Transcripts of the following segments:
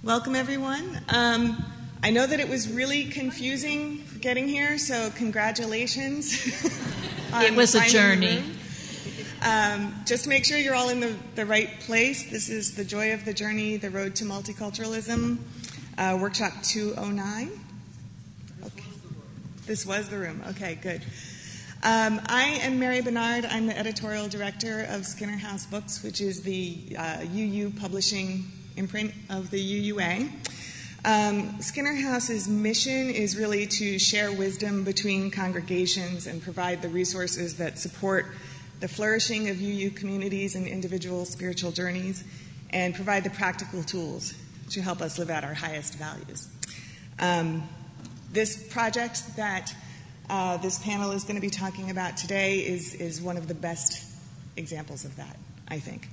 Welcome, everyone. I know that it was really confusing getting here, so congratulations. It was a journey. Just to make sure you're all in the right place, this is The Joy of the Journey, The Road to Multiculturalism, Workshop 209. Okay. This was the room. Okay, good. I am Mary Bernard. I'm the editorial director of Skinner House Books, which is the UU publishing imprint of the UUA. Skinner House's mission is really to share wisdom between congregations and provide the resources that support the flourishing of UU communities and individual spiritual journeys, and provide the practical tools to help us live out our highest values. This project that this panel is going to be talking about today is one of the best examples of that, I think.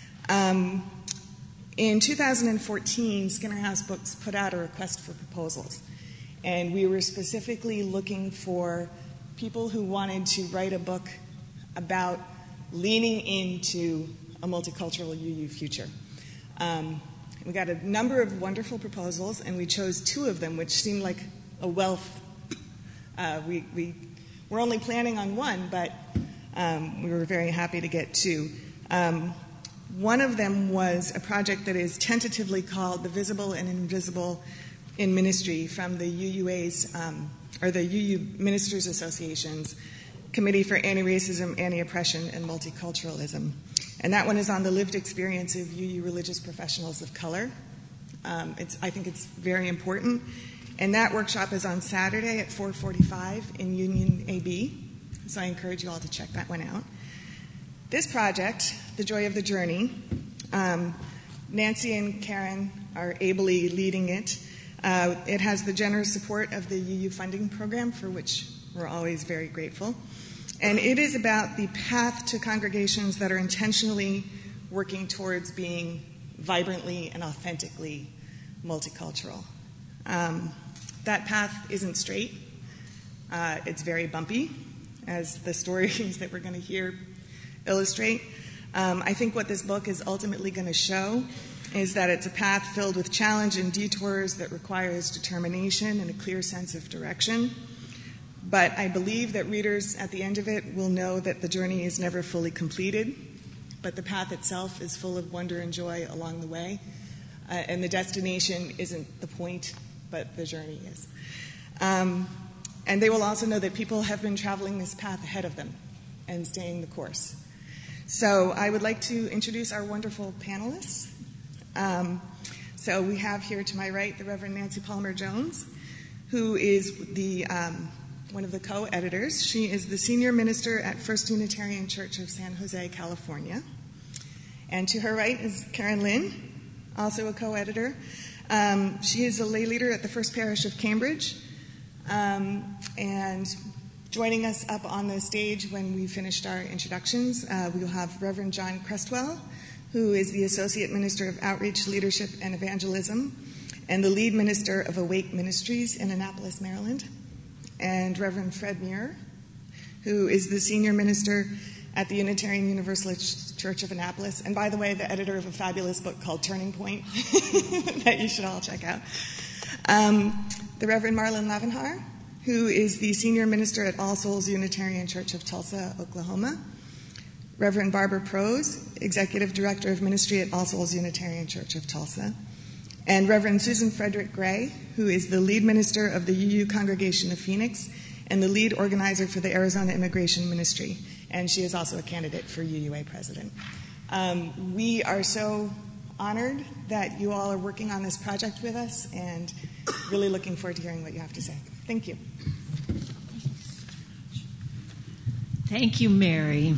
In 2014, Skinner House Books put out a request for proposals, and we were specifically looking for people who wanted to write a book about leaning into a multicultural UU future. We got a number of wonderful proposals, and we chose two of them, which seemed like a wealth. We were only planning on one, but we were very happy to get two. One of them was a project that is tentatively called The Visible and Invisible in Ministry from the UUA's, or the UU Ministers Association's Committee for Anti-Racism, Anti-Oppression, and Multiculturalism. And that one is on the lived experience of UU religious professionals of color. I think it's very important. And that workshop is on Saturday at 4:45 in Union AB. So I encourage you all to check that one out. This project, The Joy of the Journey, Nancy and Karen are ably leading it. It has the generous support of the UU funding program, for which we're always very grateful. And it is about the path to congregations that are intentionally working towards being vibrantly and authentically multicultural. That path isn't straight. It's very bumpy, as the stories that we're going to hear illustrate. I think what this book is ultimately going to show is that it's a path filled with challenge and detours that requires determination and a clear sense of direction. But I believe that readers at the end of it will know that the journey is never fully completed, but the path itself is full of wonder and joy along the way. And the destination isn't the point, but the journey is. And they will also know that people have been traveling this path ahead of them and staying the course. So I would like to introduce our wonderful panelists. So we have here to my right the Reverend Nancy Palmer Jones, who is the one of the co-editors. She is the senior minister at First Unitarian Church of San Jose, California. And to her right is Karen Lynn, also a co-editor. She is a lay leader at the First Parish of Cambridge. And joining us up on the stage when we finished our introductions, we will have Reverend John Crestwell, who is the Associate Minister of Outreach, Leadership, and Evangelism, and the lead minister of Awake Ministries in Annapolis, Maryland, and Reverend Fred Muir, who is the Senior Minister at the Unitarian Universalist Church of Annapolis, and by the way, the editor of a fabulous book called Turning Point that you should all check out. The Reverend Marlon Lavenhar, who is the Senior Minister at All Souls Unitarian Church of Tulsa, Oklahoma. Reverend Barbara Prose, Executive Director of Ministry at All Souls Unitarian Church of Tulsa. And Reverend Susan Frederick Gray, who is the lead minister of the UU Congregation of Phoenix and the lead organizer for the Arizona Immigration Ministry. And she is also a candidate for UUA president. We are so honored that you all are working on this project with us and really looking forward to hearing what you have to say. Thank you. Thank you, Mary.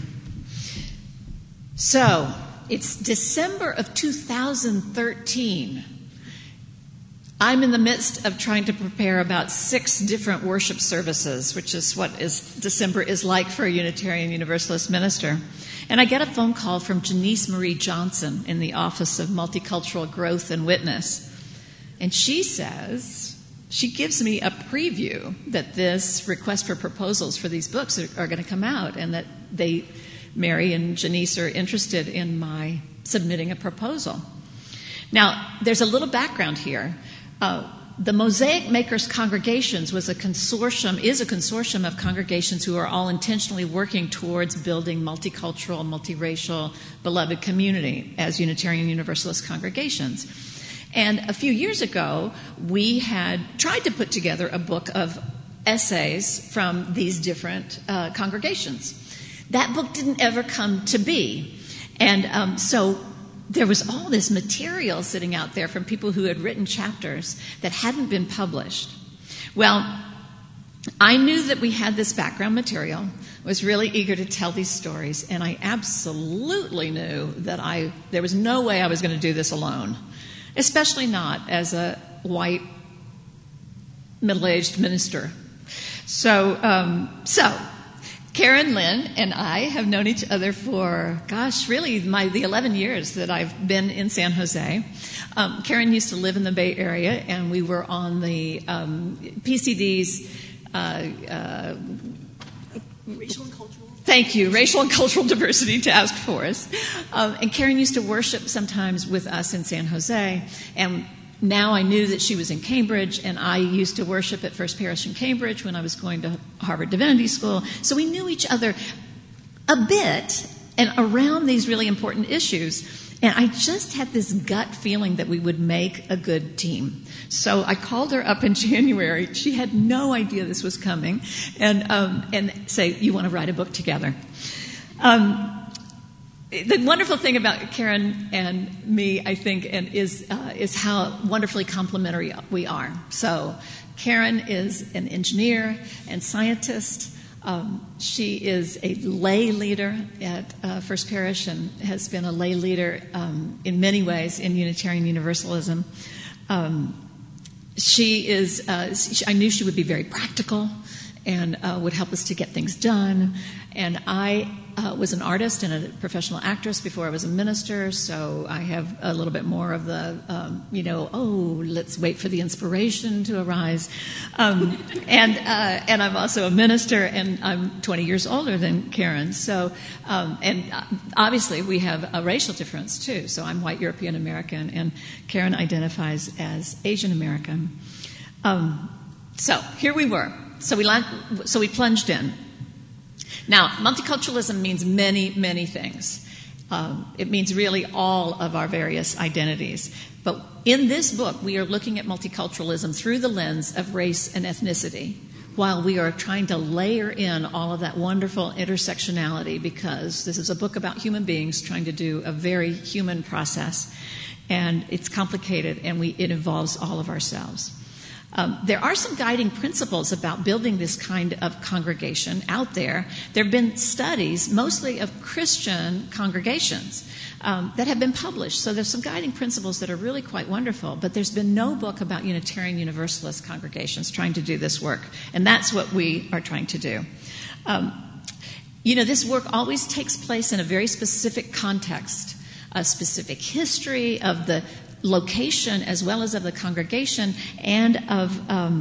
So, it's December of 2013. I'm in the midst of trying to prepare about 6 different worship services, which is what December is like for a Unitarian Universalist minister. And I get a phone call from Janice Marie Johnson in the Office of Multicultural Growth and Witness. And she gives me a preview that this request for proposals for these books are going to come out, and that Mary and Janice are interested in my submitting a proposal. Now, there's a little background here. The Mosaic Makers Congregations is a consortium of congregations who are all intentionally working towards building multicultural, multiracial, beloved community as Unitarian Universalist congregations. And a few years ago, we had tried to put together a book of essays from these different congregations. That book didn't ever come to be. And so there was all this material sitting out there from people who had written chapters that hadn't been published. Well, I knew that we had this background material, was really eager to tell these stories, and I absolutely knew that there was no way I was going to do this alone, especially not as a white, middle-aged minister. So Karen Lynn and I have known each other for, really, the 11 years that I've been in San Jose. Karen used to live in the Bay Area, and we were on the PCD's Racial and Cultural. Thank you, Racial and Cultural Diversity Task Force. And Karen used to worship sometimes with us in San Jose, and now I knew that she was in Cambridge, and I used to worship at First Parish in Cambridge when I was going to Harvard Divinity School. So we knew each other a bit and around these really important issues. And I just had this gut feeling that we would make a good team. So I called her up in January. She had no idea this was coming, and say, "You want to write a book together?" The wonderful thing about Karen and me, I think, is how wonderfully complementary we are. So Karen is an engineer and scientist. She is a lay leader at First Parish and has been a lay leader in many ways in Unitarian Universalism. She is. I knew she would be very practical and would help us to get things done. And I was an artist and a professional actress before I was a minister, so I have a little bit more of the, let's wait for the inspiration to arise. And I'm also a minister, and I'm 20 years older than Karen. So, and obviously we have a racial difference too. So I'm white European American, and Karen identifies as Asian American. So here we were. So we plunged in. Now, multiculturalism means many, many things. It means really all of our various identities. But in this book, we are looking at multiculturalism through the lens of race and ethnicity, while we are trying to layer in all of that wonderful intersectionality, because this is a book about human beings trying to do a very human process. And it's complicated, and it involves all of ourselves. There are some guiding principles about building this kind of congregation out there. There have been studies, mostly of Christian congregations, that have been published. So there's some guiding principles that are really quite wonderful, but there's been no book about Unitarian Universalist congregations trying to do this work, and that's what we are trying to do. This work always takes place in a very specific context, a specific history of the location as well as of the congregation, and of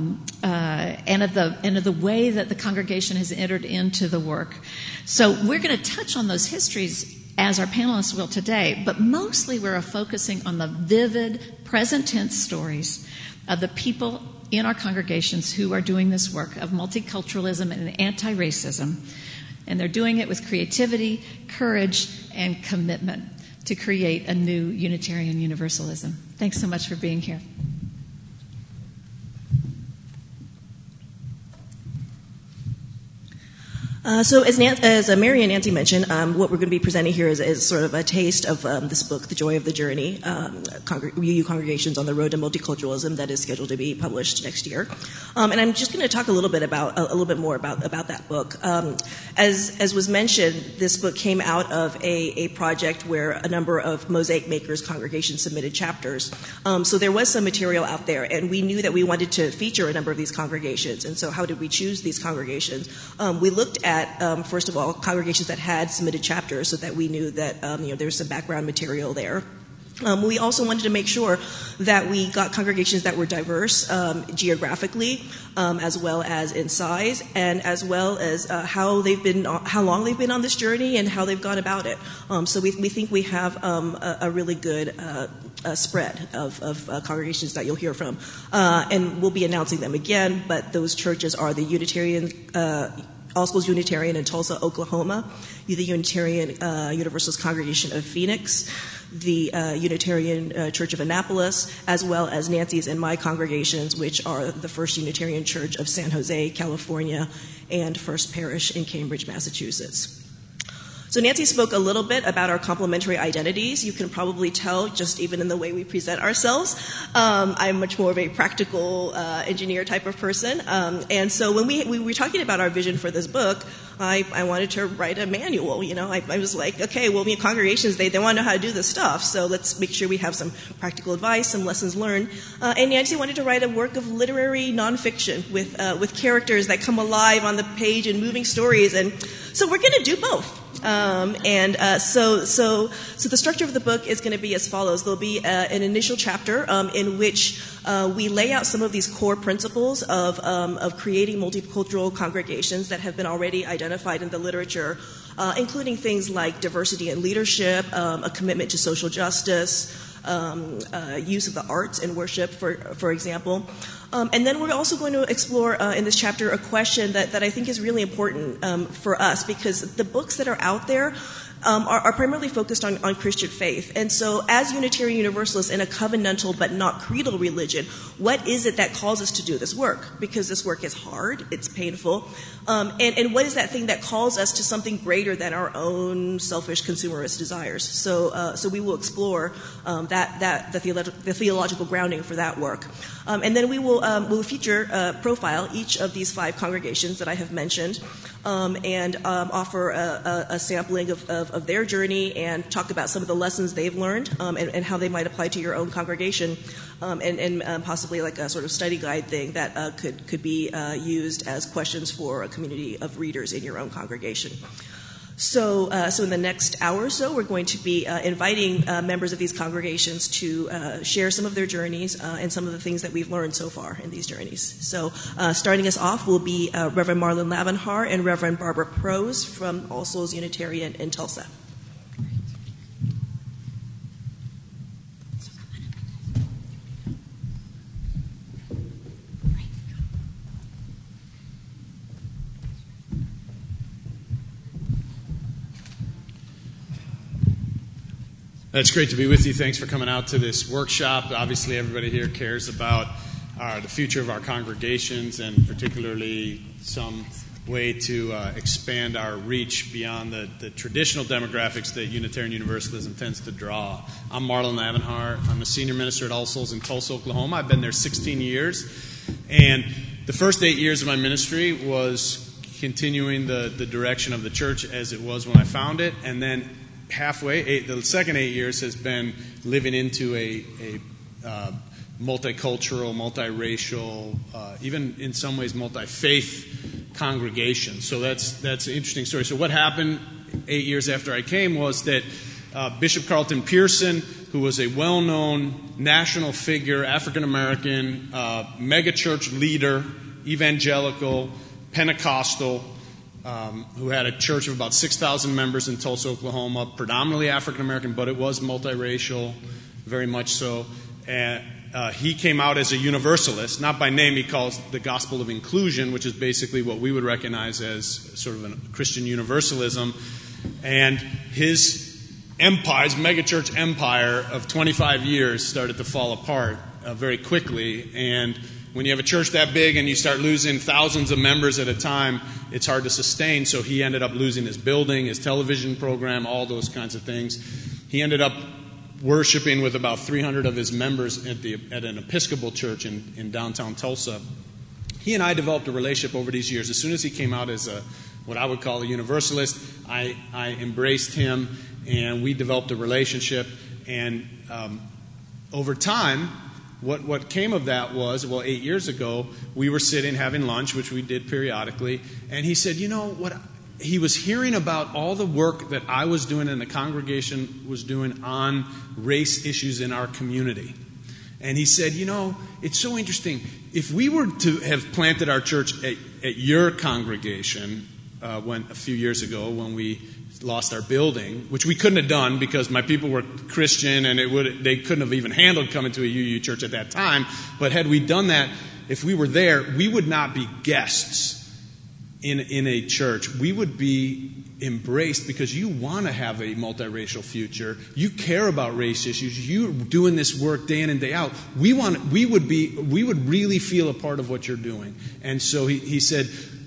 the way that the congregation has entered into the work. So we're going to touch on those histories as our panelists will today, but mostly we're focusing on the vivid present tense stories of the people in our congregations who are doing this work of multiculturalism and anti-racism, and they're doing it with creativity, courage, and commitment to create a new Unitarian Universalism. Thanks so much for being here. So as Mary and Nancy mentioned, what we're going to be presenting here is sort of a taste of this book, The Joy of the Journey, UU Congregations on the Road to Multiculturalism, that is scheduled to be published next year. And I'm just going to talk a little bit more about that book. As was mentioned, this book came out of a project where a number of Mosaic Makers congregations submitted chapters. So there was some material out there, and we knew that we wanted to feature a number of these congregations. And so how did we choose these congregations? We looked at, first of all, congregations that had submitted chapters so that we knew that there was some background material there. We also wanted to make sure that we got congregations that were diverse geographically, as well as in size, and as well as how long they've been on this journey and how they've gone about it. So we think we have a really good spread of congregations that you'll hear from, and we'll be announcing them again. But those churches are the Unitarian. All Schools Unitarian in Tulsa, Oklahoma, the Unitarian Universalist Congregation of Phoenix, the Unitarian Church of Annapolis, as well as Nancy's and my congregations, which are the First Unitarian Church of San Jose, California, and First Parish in Cambridge, Massachusetts. So Nancy spoke a little bit about our complementary identities. You can probably tell just even in the way we present ourselves. I'm much more of a practical engineer type of person. And so when we were talking about our vision for this book, I wanted to write a manual. I was like, okay, well, congregations, they want to know how to do this stuff. So let's make sure we have some practical advice, some lessons learned. And Nancy wanted to write a work of literary nonfiction with characters that come alive on the page and moving stories. And so we're going to do both. So the structure of the book is going to be as follows. There'll be an initial chapter in which we lay out some of these core principles of creating multicultural congregations that have been already identified in the literature, including things like diversity in leadership, a commitment to social justice, use of the arts in worship, for example. And then we're also going to explore in this chapter a question that I think is really important for us, because the books that are out there are primarily focused on Christian faith. And so as Unitarian Universalists in a covenantal but not creedal religion, what is it that calls us to do this work? Because this work is hard, it's painful. And what is that thing that calls us to something greater than our own selfish consumerist desires? So we will explore the theological grounding for that work. And then we'll feature profile each of these 5 congregations that I have mentioned, and offer a sampling of their journey and talk about some of the lessons they've learned, and how they might apply to your own congregation, and possibly like a sort of study guide thing that could be used as questions for a community of readers in your own congregation. So in the next hour or so, we're going to be inviting members of these congregations to share some of their journeys and some of the things that we've learned so far in these journeys. So starting us off will be Reverend Marlon Lavenhar and Reverend Barbara Prose from All Souls Unitarian in Tulsa. It's great to be with you. Thanks for coming out to this workshop. Obviously, everybody here cares about the future of our congregations, and particularly some way to expand our reach beyond the traditional demographics that Unitarian Universalism tends to draw. I'm Marlon Lavenhar. I'm a senior minister at All Souls in Tulsa, Oklahoma. I've been there 16 years. And the first 8 years of my ministry was continuing the direction of the church as it was when I found it. And then the second 8 years has been living into a multicultural, multiracial, even in some ways multi-faith congregation. So that's an interesting story. So what happened 8 years after I came was that Bishop Carlton Pearson, who was a well-known national figure, African-American, megachurch leader, evangelical, Pentecostal, who had a church of about 6,000 members in Tulsa, Oklahoma, predominantly African-American, but it was multiracial, very much so. And he came out as a universalist, not by name. He calls the gospel of inclusion, which is basically what we would recognize as sort of a Christian universalism. And his megachurch empire of 25 years started to fall apart very quickly. And when you have a church that big and you start losing thousands of members at a time, it's hard to sustain. So he ended up losing his building, his television program, all those kinds of things. He ended up worshiping with about 300 of his members at an Episcopal church in downtown Tulsa. He and I developed a relationship over these years. As soon as he came out as what I would call a universalist, I embraced him, and we developed a relationship. And over time, what came of that was, 8 years ago, we were sitting having lunch, which we did periodically, and he said, he was hearing about all the work that I was doing and the congregation was doing on race issues in our community. And he said, it's so interesting. If we were to have planted our church at your congregation a few years ago when we lost our building, which we couldn't have done because my people were Christian and they couldn't have even handled coming to a UU church at that time. But had we done that, if we were there, we would not be guests in a church. We would be embraced because you want to have a multiracial future. You care about race issues. You're doing this work day in and day out. We would really feel a part of what you're doing. And so he said,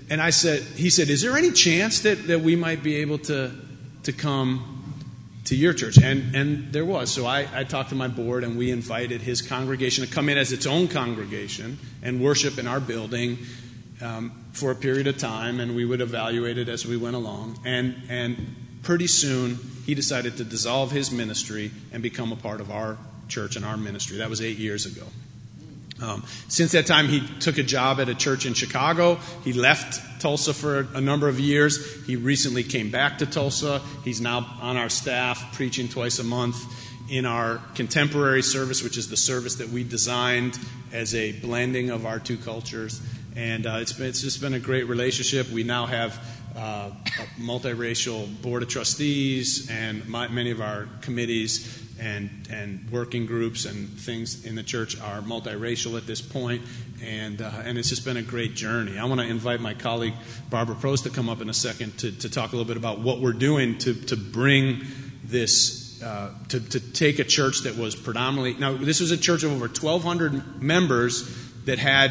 is there any chance that we might be able to come to your church? And there was. So I talked to my board, and we invited his congregation to come in as its own congregation and worship in our building for a period of time, and we would evaluate it as we went along. And pretty soon, he decided to dissolve his ministry and become a part of our church and our ministry. That was 8 years ago. Since that time, he took a job at a church in Chicago. He left Tulsa for a number of years. He recently came back to Tulsa. He's now on our staff, preaching twice a month in our contemporary service, which is the service that we designed as a blending of our two cultures. And it's just been a great relationship. We now have a multiracial board of trustees, and many of our committees and working groups and things in the church are multiracial at this point, and it's just been a great journey. I want to invite my colleague Barbara Prost to come up in a second to talk a little bit about what we're doing to bring this to take a church that was predominantly, now this was a church of over 1,200 members that had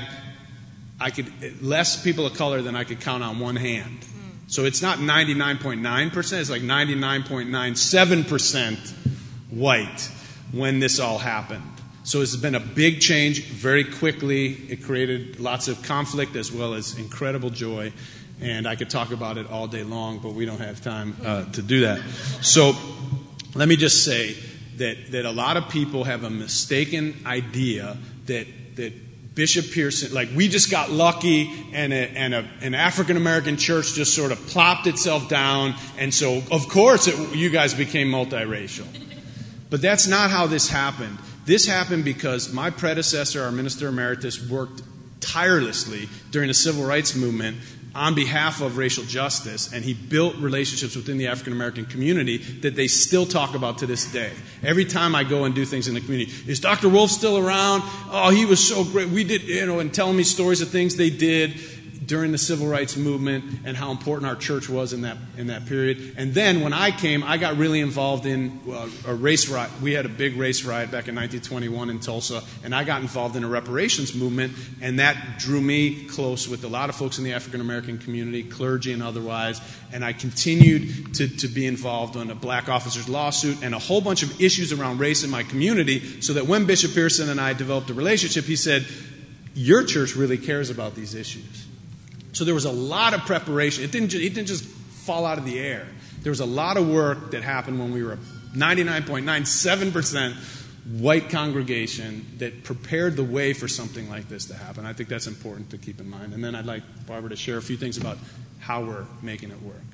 less people of color than I could count on one hand. So it's not 99.9%, it's like 99.97% white when this all happened. So it's been a big change very quickly. It created lots of conflict as well as incredible joy. And I could talk about it all day long, but we don't have time to do that. So let me just say that a lot of people have a mistaken idea that Bishop Pearson, like we just got lucky and an African-American church just sort of plopped itself down, and so of course you guys became multiracial. But that's not how this happened. This happened because my predecessor, our Minister Emeritus, worked tirelessly during the Civil Rights Movement on behalf of racial justice, and he built relationships within the African-American community that they still talk about to this day. Every time I go and do things in the community, is Dr. Wolf still around? Oh, he was so great. We did, and telling me stories of things they did during the Civil Rights Movement and how important our church was in that period. And then when I came, I got really involved in a race riot. We had a big race riot back in 1921 in Tulsa, and I got involved in a reparations movement, and that drew me close with a lot of folks in the African-American community, clergy and otherwise, and I continued to be involved in a black officers lawsuit and a whole bunch of issues around race in my community, so that when Bishop Pearson and I developed a relationship, he said, your church really cares about these issues. So there was a lot of preparation. It didn't just fall out of the air. There was a lot of work that happened when we were a 99.97% white congregation that prepared the way for something like this to happen. I think that's important to keep in mind. And then I'd like Barbara to share a few things about how we're making it work.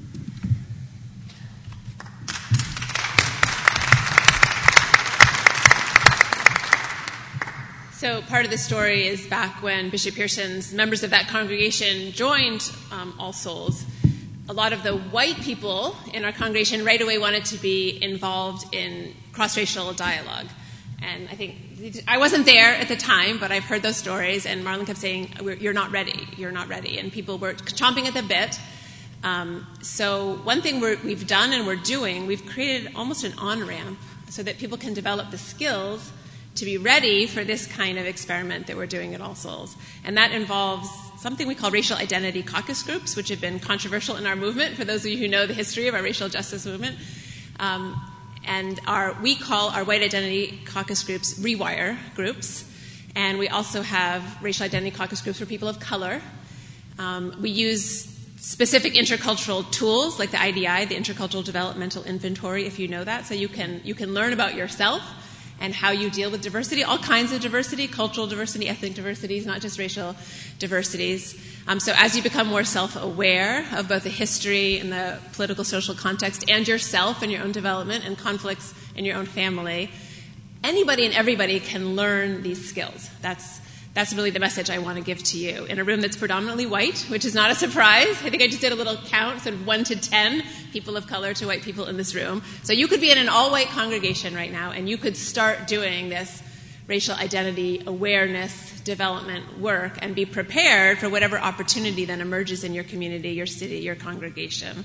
So part of the story is back when Bishop Pearson's members of that congregation joined All Souls. A lot of the white people in our congregation right away wanted to be involved in cross-racial dialogue. And I think, I wasn't there at the time, but I've heard those stories, and Marlon kept saying, you're not ready, and people were chomping at the bit. So one thing we've done and we're doing, we've created almost an on-ramp so that people can develop the skills to be ready for this kind of experiment that we're doing at All Souls. And that involves something we call racial identity caucus groups, which have been controversial in our movement, for those of you who know the history of our racial justice movement. And we call our white identity caucus groups Rewire groups. And we also have racial identity caucus groups for people of color. We use specific intercultural tools like the IDI, the Intercultural Developmental Inventory, if you know that. So you can learn about yourself and how you deal with diversity, all kinds of diversity, cultural diversity, ethnic diversities, not just racial diversities. So as you become more self-aware of both the history and the political, social context and yourself and your own development and conflicts in your own family, anybody and everybody can learn these skills. That's really the message I want to give to you. In a room that's predominantly white, which is not a surprise. I think I just did a little count, sort of 1 to 10 people of color to white people in this room. So you could be in an all-white congregation right now, and you could start doing this racial identity awareness development work and be prepared for whatever opportunity then emerges in your community, your city, your congregation.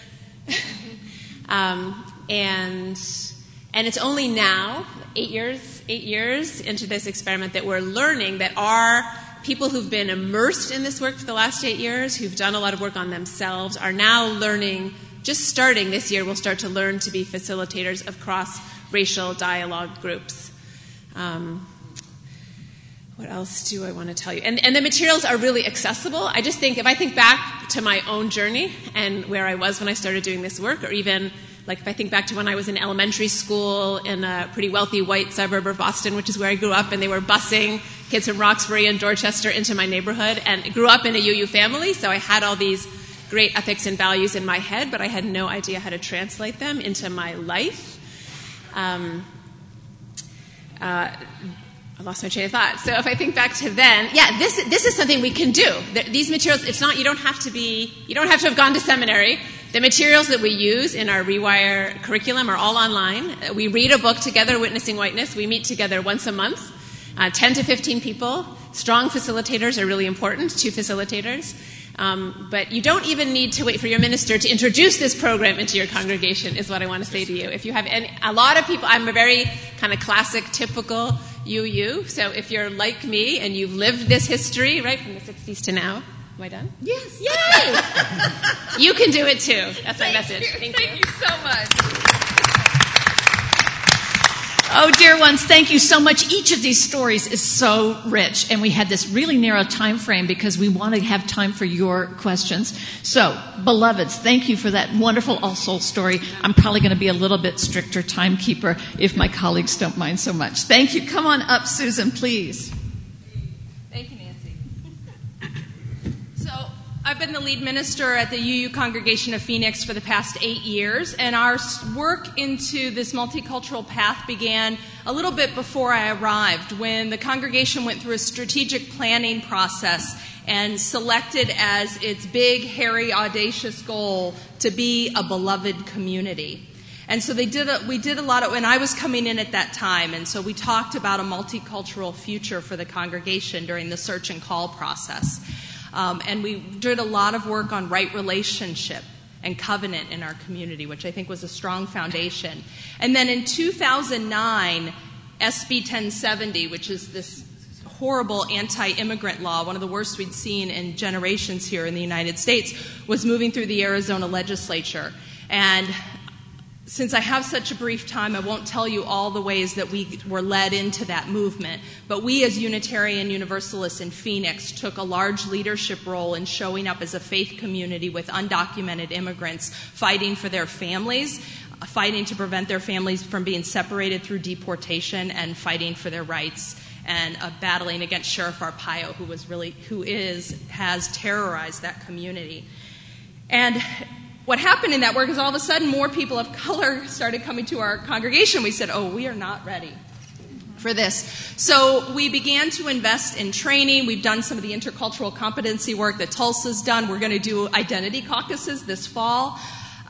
And it's only now, 8 years into this experiment, that we're learning that our people who've been immersed in this work for the last 8 years, who've done a lot of work on themselves, are now learning, just starting this year, we'll start to learn to be facilitators of cross-racial dialogue groups. What else do I want to tell you? And the materials are really accessible. I just think, if I think back to my own journey and where I was when I started doing this work, or even like if I think back to when I was in elementary school in a pretty wealthy white suburb of Boston, which is where I grew up, and they were busing kids from Roxbury and Dorchester into my neighborhood, and grew up in a UU family, so I had all these great ethics and values in my head, but I had no idea how to translate them into my life. I lost my train of thought. So if I think back to then, yeah, this is something we can do. These materials, it's not, you don't have to have gone to seminary. The materials that we use in our Rewire curriculum are all online. We read a book together, Witnessing Whiteness. We meet together once a month, 10 to 15 people. Strong facilitators are really important, 2 facilitators. But you don't even need to wait for your minister to introduce this program into your congregation, is what I want to say to you. If you have a lot of people, I'm a very kind of classic, typical UU. So if you're like me and you've lived this history, right, from the 60s to now. Am I done? Yes. Yay! You can do it too. That's my message. Thank you. Thank you so much. Oh, dear ones, thank you so much. Each of these stories is so rich, and we had this really narrow time frame because we want to have time for your questions. So, beloveds, thank you for that wonderful All Souls story. I'm probably going to be a little bit stricter timekeeper if my colleagues don't mind so much. Thank you. Come on up, Susan, please. Thank you, Nancy. So, I've been the lead minister at the UU Congregation of Phoenix for the past 8 years, and our work into this multicultural path began a little bit before I arrived, when the congregation went through a strategic planning process and selected as its big, hairy, audacious goal to be a beloved community. And so we did a lot of, and I was coming in at that time, and so we talked about a multicultural future for the congregation during the search and call process. And we did a lot of work on right relationship and covenant in our community, which I think was a strong foundation. And then in 2009, SB 1070, which is this horrible anti-immigrant law, one of the worst we'd seen in generations here in the United States, was moving through the Arizona legislature. And since I have such a brief time, I won't tell you all the ways that we were led into that movement. But we as Unitarian Universalists in Phoenix took a large leadership role in showing up as a faith community with undocumented immigrants, fighting for their families, fighting to prevent their families from being separated through deportation, and fighting for their rights, and battling against Sheriff Arpaio, who has terrorized that community. And what happened in that work is all of a sudden more people of color started coming to our congregation. We said, we are not ready for this. So we began to invest in training. We've done some of the intercultural competency work that Tulsa's done. We're going to do identity caucuses this fall.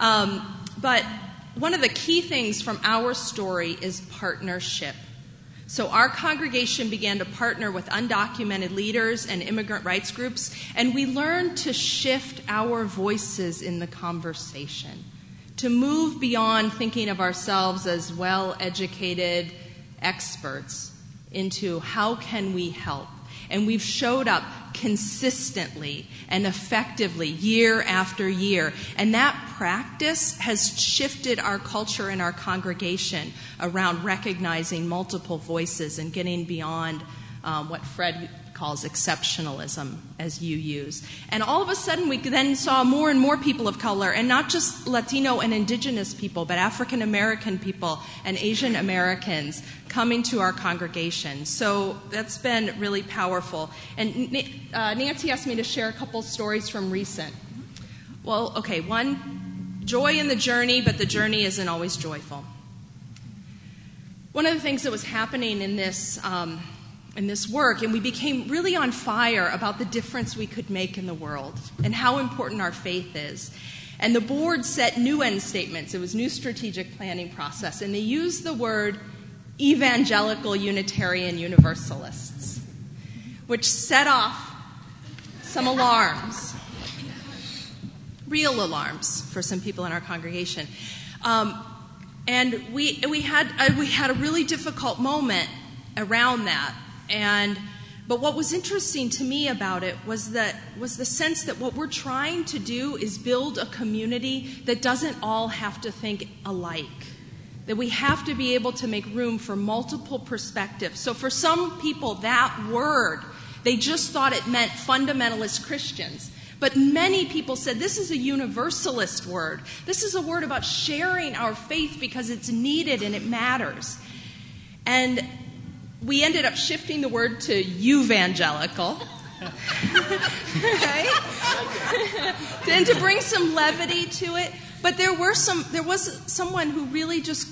But one of the key things from our story is partnership. So our congregation began to partner with undocumented leaders and immigrant rights groups, and we learned to shift our voices in the conversation, to move beyond thinking of ourselves as well-educated experts into how can we help. And we've showed up consistently and effectively year after year. And that practice has shifted our culture in our congregation around recognizing multiple voices and getting beyond what Fred calls exceptionalism, as you use. And all of a sudden, we then saw more and more people of color, and not just Latino and indigenous people, but African American people and Asian Americans coming to our congregation. So that's been really powerful. And Nancy asked me to share a couple stories from recent. Well, okay, one, joy in the journey, but the journey isn't always joyful. One of the things that was happening in this work, and we became really on fire about the difference we could make in the world and how important our faith is. And the board set new end statements. It was new strategic planning process, and they used the word evangelical Unitarian Universalists, which set off some alarms, real alarms for some people in our congregation. And we had a really difficult moment around that. But what was interesting to me about it was the sense that what we're trying to do is build a community that doesn't all have to think alike. That we have to be able to make room for multiple perspectives. So for some people, that word, they just thought it meant fundamentalist Christians. But many people said this is a universalist word. This is a word about sharing our faith because it's needed and it matters. And we ended up shifting the word to evangelical, right? And to bring some levity to it. But there was someone who really just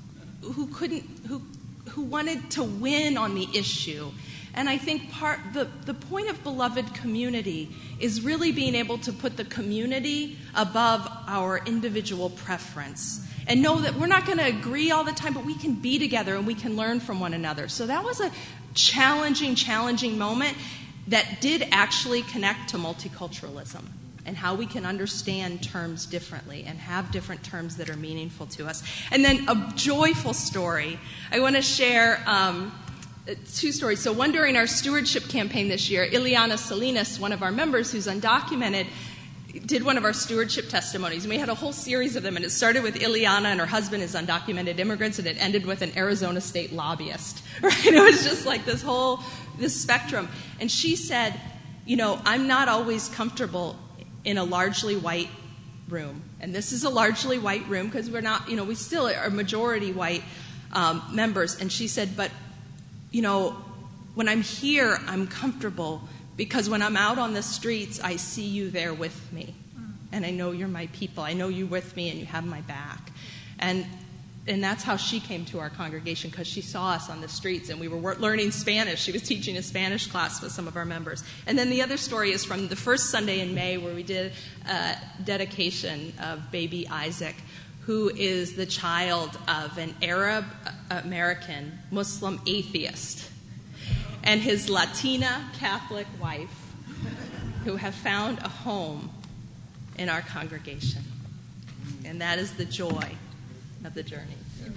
who wanted to win on the issue. And I think the point of beloved community is really being able to put the community above our individual preference. And know that we're not going to agree all the time, but we can be together and we can learn from one another. So that was a challenging moment that did actually connect to multiculturalism and how we can understand terms differently and have different terms that are meaningful to us. And then a joyful story. I want to share two stories. So one during our stewardship campaign this year, Ileana Salinas, one of our members who's undocumented, did one of our stewardship testimonies, and we had a whole series of them, and it started with Ileana and her husband as undocumented immigrants, and it ended with an Arizona state lobbyist, right? It was just like this spectrum. And she said, I'm not always comfortable in a largely white room, and this is a largely white room because we're not, we still are majority white members, and she said, but, when I'm here, I'm comfortable because when I'm out on the streets, I see you there with me. And I know you're my people. I know you're with me and you have my back. And that's how she came to our congregation, because she saw us on the streets and we were learning Spanish. She was teaching a Spanish class with some of our members. And then the other story is from the first Sunday in May where we did a dedication of baby Isaac, who is the child of an Arab American Muslim atheist and his Latina Catholic wife, who have found a home in our congregation. And that is the joy of the journey.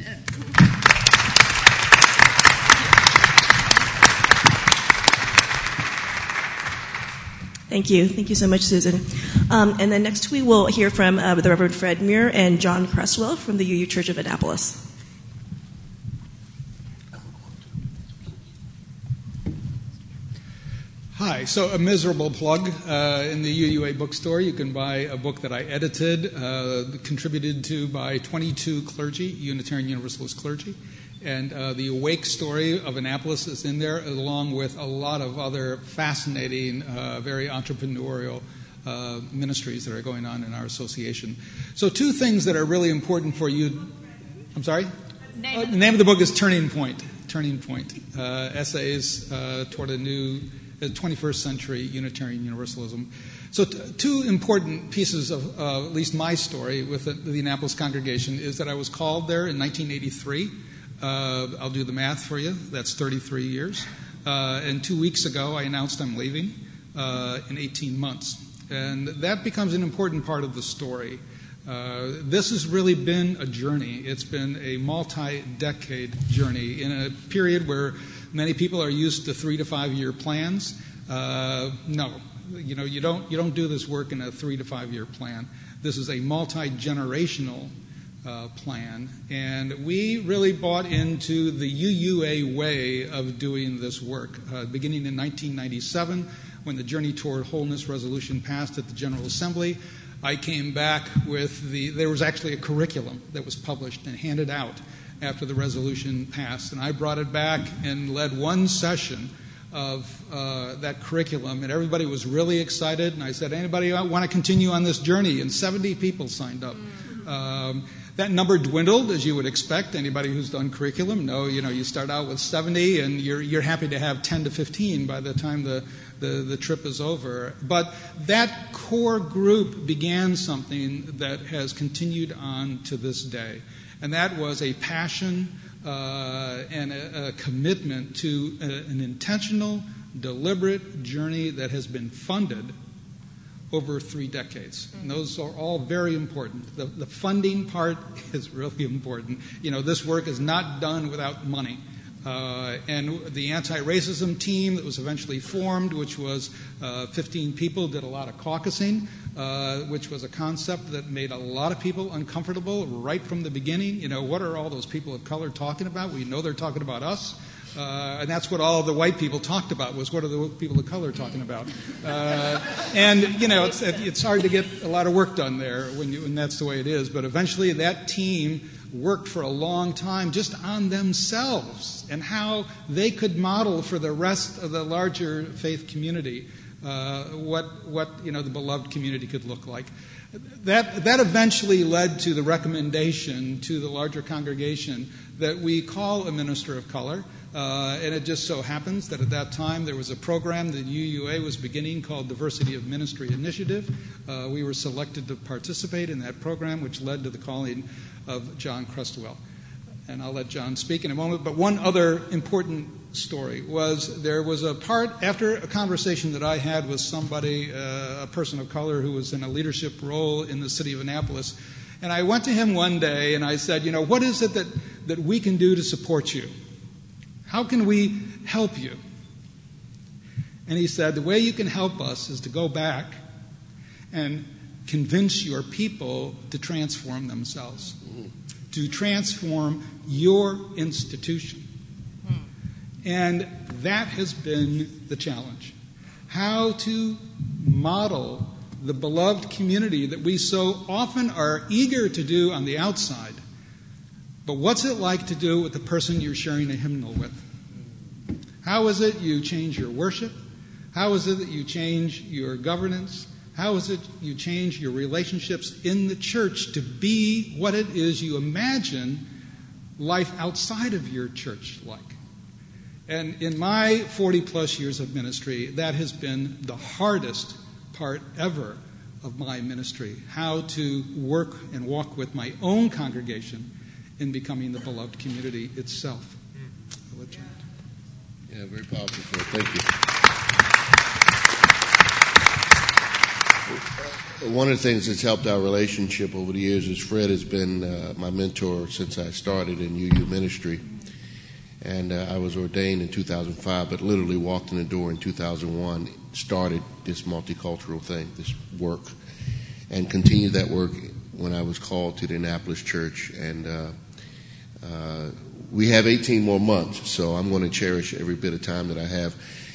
Thank you. Thank you so much, Susan. And then next we will hear from the Reverend Fred Muir and John Cresswell from the UU Church of Annapolis. Hi. So a miserable plug. In the UUA bookstore, you can buy a book that I edited, contributed to by 22 clergy, Unitarian Universalist clergy. And the Awake story of Annapolis is in there, along with a lot of other fascinating, very entrepreneurial ministries that are going on in our association. So two things that are really important for you. I'm sorry? The name of the book is Turning Point. Essays toward a new 21st century Unitarian Universalism. So two important pieces of at least my story with the Annapolis congregation is that I was called there in 1983. I'll do the math for you. That's 33 years. And 2 weeks ago, I announced I'm leaving in 18 months. And that becomes an important part of the story. This has really been a journey. It's been a multi-decade journey in a period where many people are used to 3 to 5 year plans. No, you don't do this work in a 3 to 5 year plan. This is a multi-generational plan, and we really bought into the UUA way of doing this work. Beginning in 1997, when the Journey Toward Wholeness resolution passed at the General Assembly, I came back with there was actually a curriculum that was published and handed out after the resolution passed, and I brought it back and led one session of that curriculum, and everybody was really excited, and I said, anybody want to continue on this journey? And 70 people signed up. That number dwindled, as you would expect. Anybody who's done curriculum you start out with 70, and you're happy to have 10 to 15 by the time the trip is over. But that core group began something that has continued on to this day, and that was a passion and a commitment to an intentional, deliberate journey that has been funded over 3 decades. And those are all very important. The funding part is really important. This work is not done without money. And the anti-racism team that was eventually formed, which was 15 people, did a lot of caucusing, which was a concept that made a lot of people uncomfortable right from the beginning. What are all those people of color talking about? We know they're talking about us. And that's what all the white people talked about, was what are the people of color talking about? It's hard to get a lot of work done there when that's the way it is. But eventually that team worked for a long time just on themselves and how they could model for the rest of the larger faith community what the beloved community could look like. That eventually led to the recommendation to the larger congregation that we call a minister of color. And it just so happens that at that time there was a program that UUA was beginning called Diversity of Ministry Initiative. We were selected to participate in that program, which led to the calling of John Crestwell. And I'll let John speak in a moment. But one other important story was there was a part after a conversation that I had with somebody, a person of color who was in a leadership role in the city of Annapolis. And I went to him one day and I said, what is it that we can do to support you? How can we help you? And he said, the way you can help us is to go back and convince your people to transform themselves, to transform your institution. And that has been the challenge. How to model the beloved community that we so often are eager to do on the outside. But what's it like to do it with the person you're sharing a hymnal with? How is it you change your worship? How is it that you change your governance? How is it you change your relationships in the church to be what it is you imagine life outside of your church like? And in my 40-plus years of ministry, that has been the hardest part ever of my ministry, how to work and walk with my own congregation in becoming the beloved community itself. I'll let you. Yeah, very powerful. Thank you. One of the things that's helped our relationship over the years is Fred has been my mentor since I started in UU ministry. And I was ordained in 2005, but literally walked in the door in 2001, started this multicultural thing, this work, and continued that work when I was called to the Annapolis church. And we have 18 more months, so I'm going to cherish every bit of time that I have.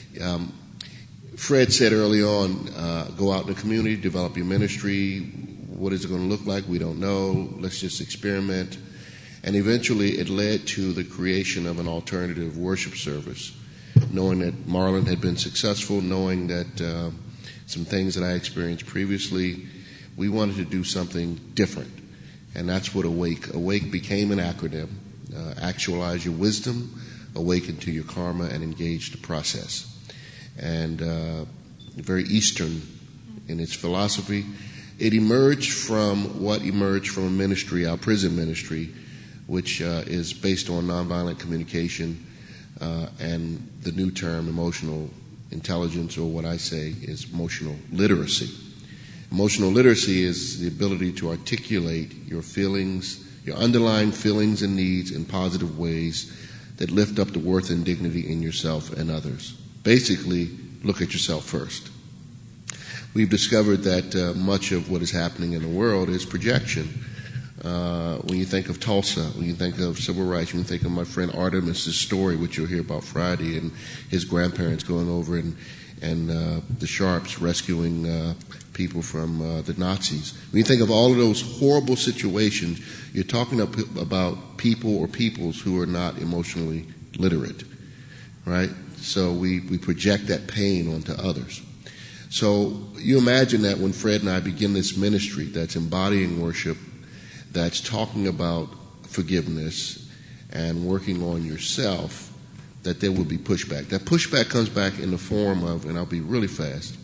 Fred said early on, go out in the community, develop your ministry. What is it going to look like? We don't know. Let's just experiment. And eventually it led to the creation of an alternative worship service, knowing that Marlon had been successful, knowing that some things that I experienced previously, we wanted to do something different. And that's what AWAKE. AWAKE became an acronym. Actualize your wisdom, awaken to your karma, and engage the process. And very Eastern in its philosophy. It emerged from what emerged from a ministry, our prison ministry, which is based on nonviolent communication and the new term emotional intelligence, or what I say is emotional literacy. Emotional literacy is the ability to articulate your feelings, your underlying feelings and needs in positive ways that lift up the worth and dignity in yourself and others. Basically, look at yourself first. We've discovered that much of what is happening in the world is projection. When you think of Tulsa, when you think of civil rights, when you think of my friend Artemis's story, which you'll hear about Friday, and his grandparents going over and the Sharps rescuing people from the Nazis. When you think of all of those horrible situations, you're talking about people or peoples who are not emotionally literate, right? So we project that pain onto others. So you imagine that when Fred and I begin this ministry that's embodying worship, that's talking about forgiveness and working on yourself, that there will be pushback. That pushback comes back in the form of, and I'll be really fast,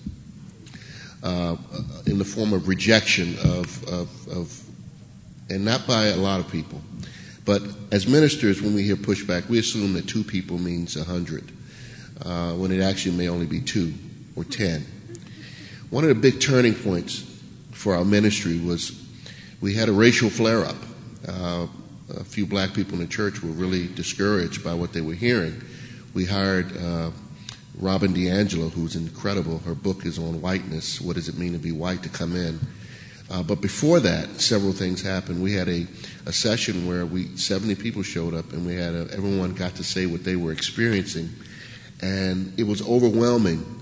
in the form of rejection of, and not by a lot of people. But as ministers, when we hear pushback, we assume that 2 people means 100, when it actually may only be 2 or 10. One of the big turning points for our ministry was we had a racial flare-up. A few black people in the church were really discouraged by what they were hearing. We hired Robin DiAngelo, who's incredible. Her book is on whiteness, what does it mean to be white, to come in. But before that, several things happened. We had a session where 70 people showed up, and we had everyone got to say what they were experiencing, and it was overwhelming.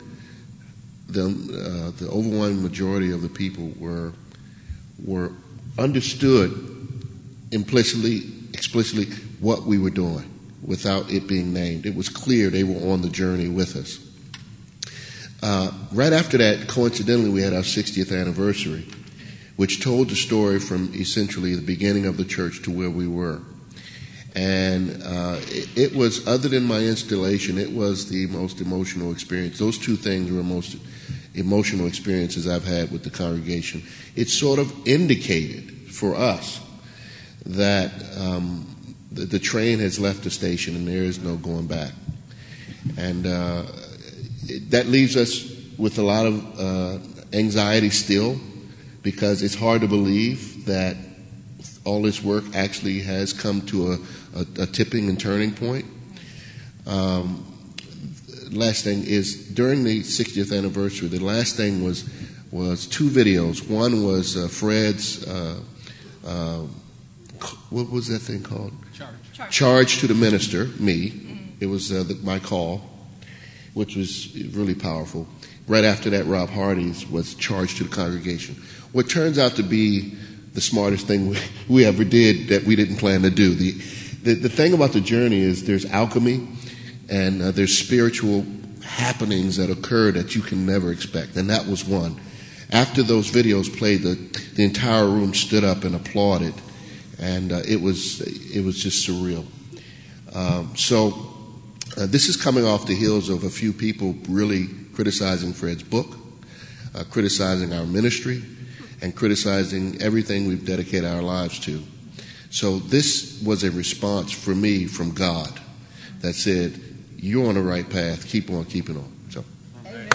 The overwhelming majority of the people were understood implicitly, explicitly what we were doing without it being named. It was clear they were on the journey with us. Right after that, coincidentally, we had our 60th anniversary, which told the story from essentially the beginning of the church to where we were. And it was, other than my installation, it was the most emotional experience. Those 2 things were the most emotional experiences I've had with the congregation. It sort of indicated for us that the train has left the station and there is no going back. And that leaves us with a lot of anxiety still, because it's hard to believe that all this work actually has come to a tipping and turning point. Last thing is, during the 60th anniversary, the last thing was 2 videos. One was Fred's, what was that thing called? Charge to the minister, me. It was my call, which was really powerful. Right after that, Rob Hardy's was Charge to the congregation. What turns out to be the smartest thing we ever did that we didn't plan to do. The thing about the journey is there's alchemy and there's spiritual happenings that occur that you can never expect, and that was one. After those videos played, the entire room stood up and applauded, and it was just surreal. So this is coming off the heels of a few people really criticizing Fred's book, criticizing our ministry, and criticizing everything we've dedicated our lives to. So this was a response for me from God that said, you're on the right path, keep on keeping on. So. Amen.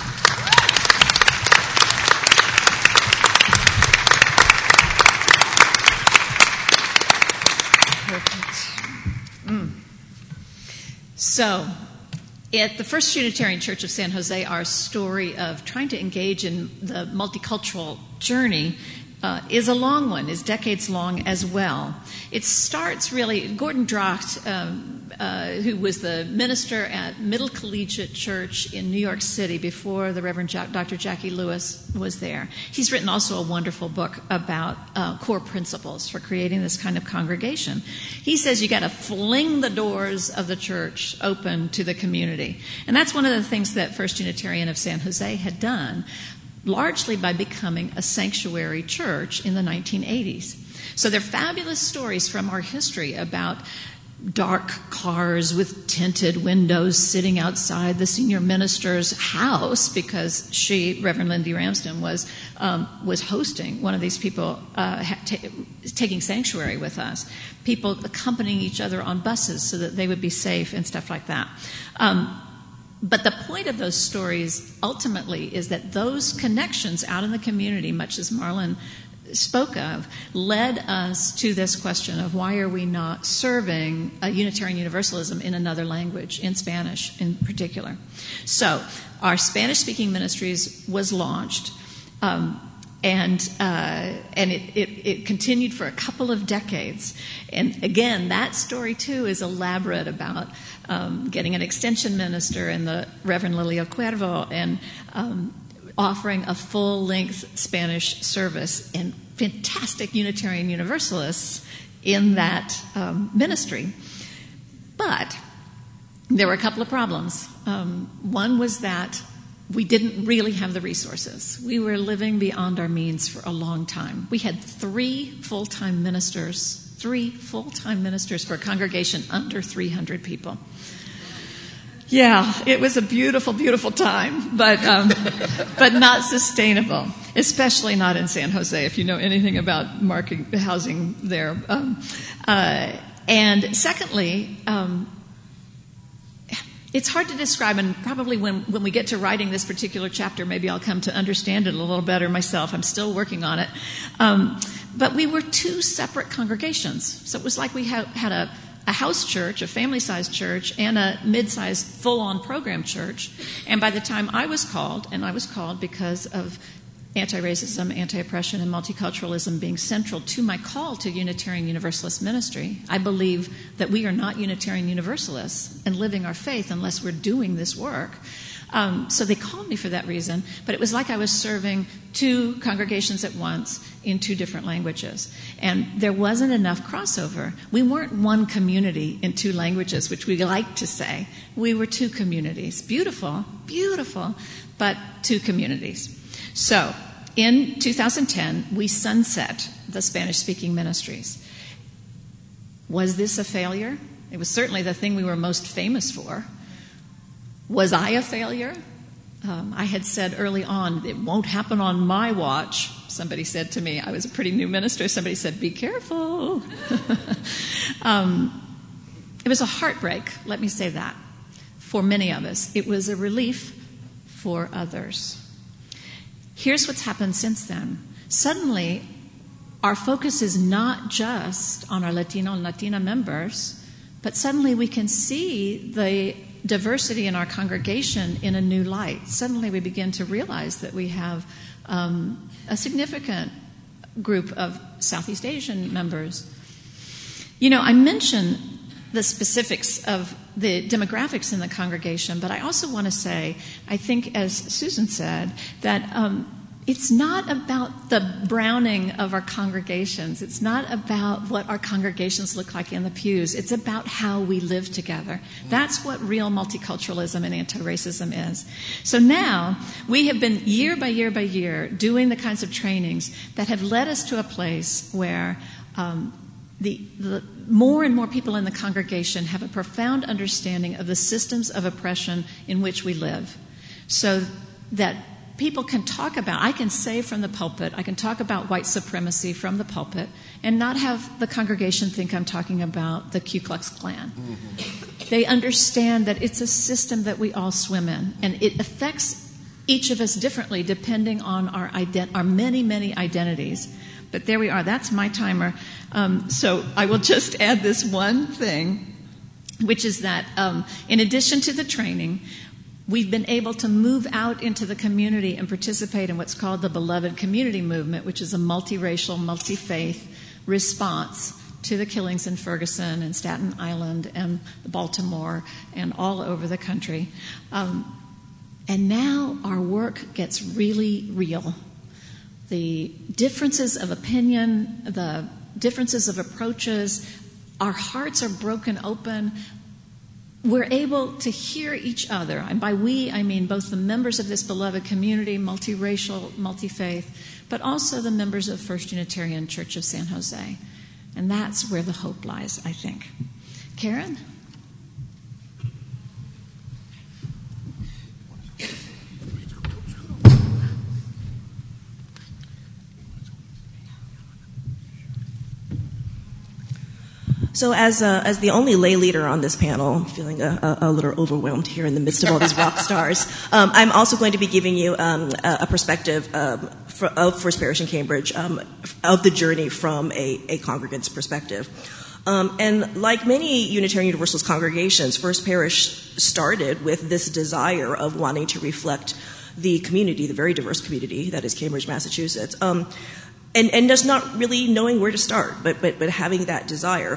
Perfect. So, at the First Unitarian Church of San Jose, our story of trying to engage in the multicultural journey is a long one, is decades long as well. It starts really, Gordon Dracht, who was the minister at Middle Collegiate Church in New York City before the Reverend Dr. Jackie Lewis was there. He's written also a wonderful book about core principles for creating this kind of congregation. He says you got to fling the doors of the church open to the community. And that's one of the things that First Unitarian of San Jose had done, largely by becoming a sanctuary church in the 1980s. So there are fabulous stories from our history about dark cars with tinted windows sitting outside the senior minister's house because she, Reverend Lindy Ramsden, was hosting one of these people taking sanctuary with us. People accompanying each other on buses so that they would be safe and stuff like that. But the point of those stories ultimately is that those connections out in the community, much as Marlon spoke of, led us to this question of why are we not serving a Unitarian Universalism in another language, in Spanish in particular. So our Spanish-speaking ministries was launched. it continued for a couple of decades. And again, that story too is elaborate about getting an extension minister and the Reverend Lilio Cuervo and offering a full-length Spanish service and fantastic Unitarian Universalists in that ministry. But there were a couple of problems. One was that we didn't really have the resources. We were living beyond our means for a long time. We had 3 full-time ministers for a congregation under 300 people. Yeah, it was a beautiful, beautiful time, but not sustainable, especially not in San Jose, if you know anything about housing there. And secondly, it's hard to describe, and probably when we get to writing this particular chapter, maybe I'll come to understand it a little better myself. I'm still working on it. But we were 2 separate congregations. So it was like we had a house church, a family-sized church, and a mid-sized full-on program church. And by the time I was called, and I was called because of anti-racism, anti-oppression, and multiculturalism being central to my call to Unitarian Universalist ministry. I believe that we are not Unitarian Universalists and living our faith unless we're doing this work. So they called me for that reason, but it was like I was serving 2 congregations at once in 2 different languages. And there wasn't enough crossover. We weren't one community in 2 languages, which we like to say. We were 2 communities. Beautiful, beautiful, but 2 communities. So, in 2010, we sunset the Spanish-speaking ministries. Was this a failure? It was certainly the thing we were most famous for. Was I a failure? I had said early on, it won't happen on my watch. Somebody said to me, I was a pretty new minister, somebody said, be careful. It was a heartbreak, let me say that, for many of us. It was a relief for others. Here's what's happened since then. Suddenly, our focus is not just on our Latino and Latina members, but suddenly we can see the diversity in our congregation in a new light. Suddenly we begin to realize that we have a significant group of Southeast Asian members. You know, I mentioned the specifics of the demographics in the congregation, but I also want to say, I think as Susan said, that it's not about the browning of our congregations. It's not about what our congregations look like in the pews. It's about how we live together. That's what real multiculturalism and anti-racism is. So now we have been year by year by year doing the kinds of trainings that have led us to a place where the more and more people in the congregation have a profound understanding of the systems of oppression in which we live, so that people can talk about, I can say from the pulpit, I can talk about white supremacy from the pulpit and not have the congregation think I'm talking about the Ku Klux Klan. Mm-hmm. They understand that it's a system that we all swim in, and it affects each of us differently depending on our many, many identities. But there we are. That's my timer. So I will just add this one thing, which is that in addition to the training, we've been able to move out into the community and participate in what's called the Beloved Community Movement, which is a multiracial, multi-faith response to the killings in Ferguson and Staten Island and Baltimore and all over the country. And now our work gets really real. The differences of opinion, the differences of approaches, our hearts are broken open. We're able to hear each other. And by we, I mean both the members of this beloved community, multiracial, multi-faith, but also the members of First Unitarian Church of San Jose. And that's where the hope lies, I think. Karen? So as the only lay leader on this panel, I'm feeling a little overwhelmed here in the midst of all these rock stars. I'm also going to be giving you a perspective of First Parish in Cambridge, of the journey from a congregant's perspective. And like many Unitarian Universalist congregations, First Parish started with this desire of wanting to reflect the community, the very diverse community that is Cambridge, Massachusetts, and just not really knowing where to start, but having that desire.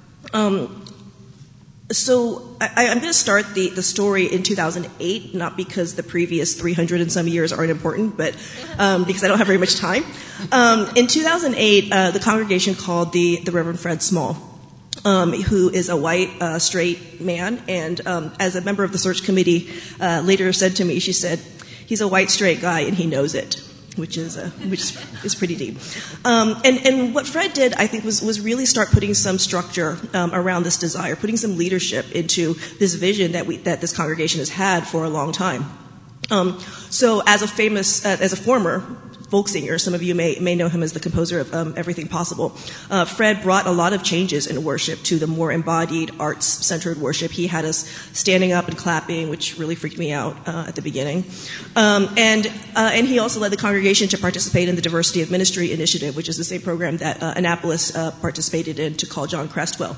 So I'm going to start the story in 2008, not because the previous 300 and some years aren't important, but because I don't have very much time. In 2008, the congregation called the Reverend Fred Small, who is a white, straight man, and as a member of the search committee later said to me, she said, he's a white, straight guy, and he knows it. Which is pretty deep. And what Fred did, I think, was really start putting some structure around this desire, putting some leadership into this vision that this congregation has had for a long time. So as a former folk singer, some of you may know him as the composer of Everything Possible, Fred brought a lot of changes in worship to the more embodied, arts-centered worship. He had us standing up and clapping, which really freaked me out at the beginning. And he also led the congregation to participate in the Diversity of Ministry Initiative, which is the same program that Annapolis participated in to call John Crestwell.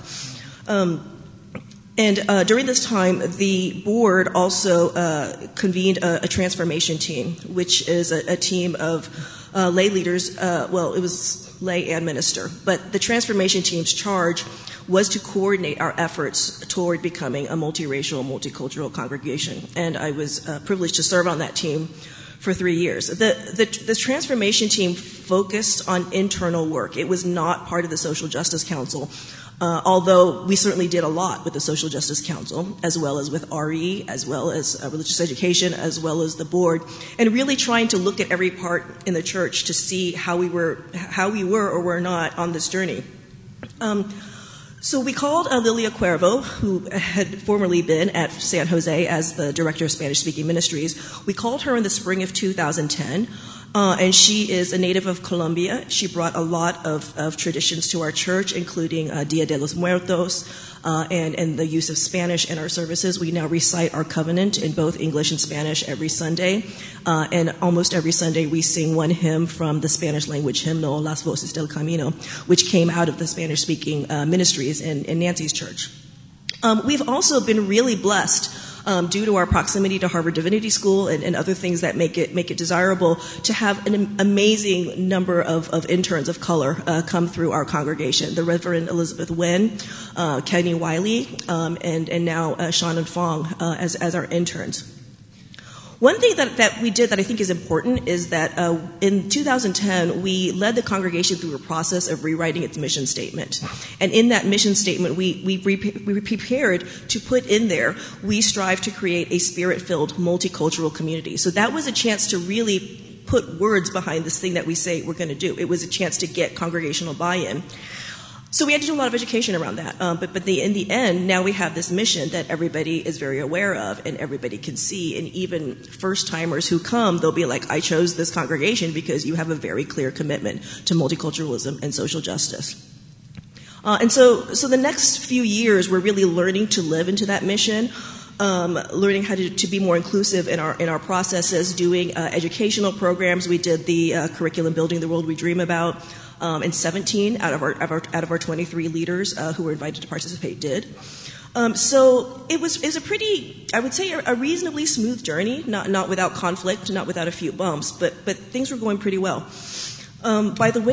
And during this time, the board also convened a transformation team, which is a team of lay leaders. It was lay and minister. But the transformation team's charge was to coordinate our efforts toward becoming a multiracial, multicultural congregation. And I was privileged to serve on that team for 3 years. The transformation team focused on internal work. It was not part of the Social Justice Council. Although we certainly did a lot with the Social Justice Council, as well as with RE, as well as religious education, as well as the board, and really trying to look at every part in the church to see how we were or were not on this journey. So we called Lilia Cuervo, who had formerly been at San Jose as the director of Spanish-speaking ministries. We called her in the spring of 2010. And she is a native of Colombia. She brought a lot of traditions to our church, including Dia de los Muertos and the use of Spanish in our services. We now recite our covenant in both English and Spanish every Sunday. And almost every Sunday we sing one hymn from the Spanish language hymnal, Las Voces del Camino, which came out of the Spanish-speaking ministries in Nancy's church. We've also been really blessed due to our proximity to Harvard Divinity School and other things that make it desirable to have an amazing number of interns of color come through our congregation. The Reverend Elizabeth Wen, Kenny Wiley, and now Shannon Fong as our interns. One thing that we did that I think is important is that in 2010, we led the congregation through a process of rewriting its mission statement. And in that mission statement, we prepared to put in there, we strive to create a spirit-filled, multicultural community. So that was a chance to really put words behind this thing that we say we're going to do. It was a chance to get congregational buy-in. So we had to do a lot of education around that. But in the end, now we have this mission that everybody is very aware of and everybody can see. And even first-timers who come, they'll be like, I chose this congregation because you have a very clear commitment to multiculturalism and social justice. And so the next few years, we're really learning to live into that mission, learning how to be more inclusive in our processes, doing educational programs. We did the curriculum Building the World We Dream About. And 17 out of our 23 leaders who were invited to participate did. So it was a pretty, I would say, a reasonably smooth journey, not without conflict, not without a few bumps, but things were going pretty well. By the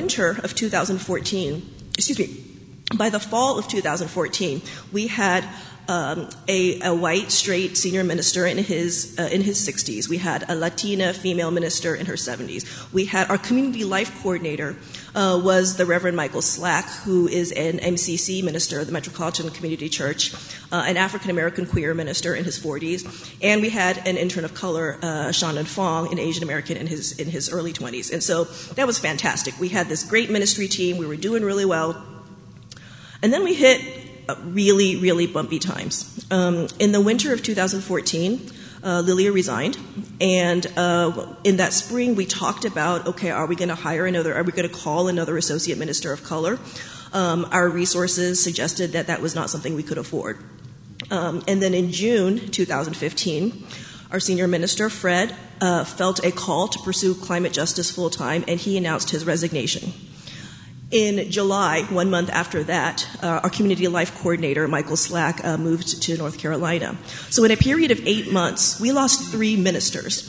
fall of 2014, we had a white, straight senior minister in his 60s. We had a Latina female minister in her 70s. We had our community life coordinator was the Reverend Michael Slack, who is an MCC minister of the Metropolitan Community Church, an African-American queer minister in his 40s, and we had an intern of color, Shannon Fong, an Asian American in his early 20s. And so that was fantastic. We had this great ministry team. We were doing really well. And then we hit really, really bumpy times. In the winter of 2014, Lilia resigned, and in that spring we talked about, okay, are we going to call another associate minister of color? Our resources suggested that was not something we could afford. And then in June 2015, our senior minister, Fred, felt a call to pursue climate justice full-time, and he announced his resignation. In July, 1 month after that, our community life coordinator, Michael Slack, moved to North Carolina. So in a period of 8 months, we lost 3 ministers.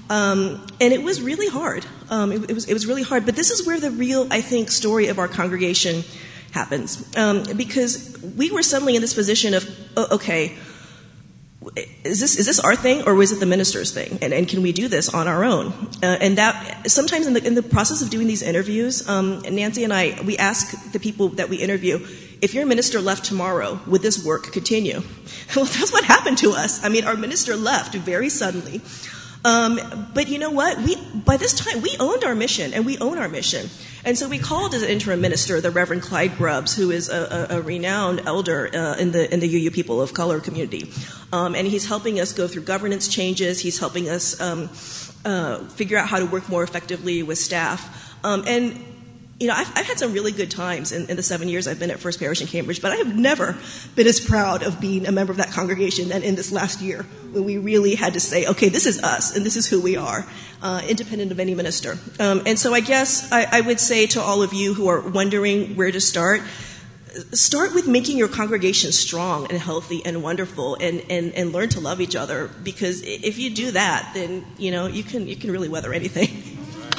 And it was really hard. It was really hard. But this is where the real, I think, story of our congregation happens. Because we were suddenly in this position of, okay, is this our thing, or was it the minister's thing? And can we do this on our own? And that sometimes in the process of doing these interviews, Nancy and I, we ask the people that we interview, if your minister left tomorrow, would this work continue? Well, that's what happened to us. I mean, our minister left very suddenly. But you know what? By this time, we owned our mission, and we own our mission. And so we called as an interim minister the Reverend Clyde Grubbs, who is a renowned elder in the UU People of Color community. And he's helping us go through governance changes. He's helping us figure out how to work more effectively with staff. And you know, I've had some really good times in the 7 years I've been at First Parish in Cambridge, but I have never been as proud of being a member of that congregation than in this last year, when we really had to say, okay, this is us, and this is who we are, independent of any minister. And so I guess I would say to all of you who are wondering where to start with making your congregation strong and healthy and wonderful, and learn to love each other, because if you do that, then, you know, you can really weather anything.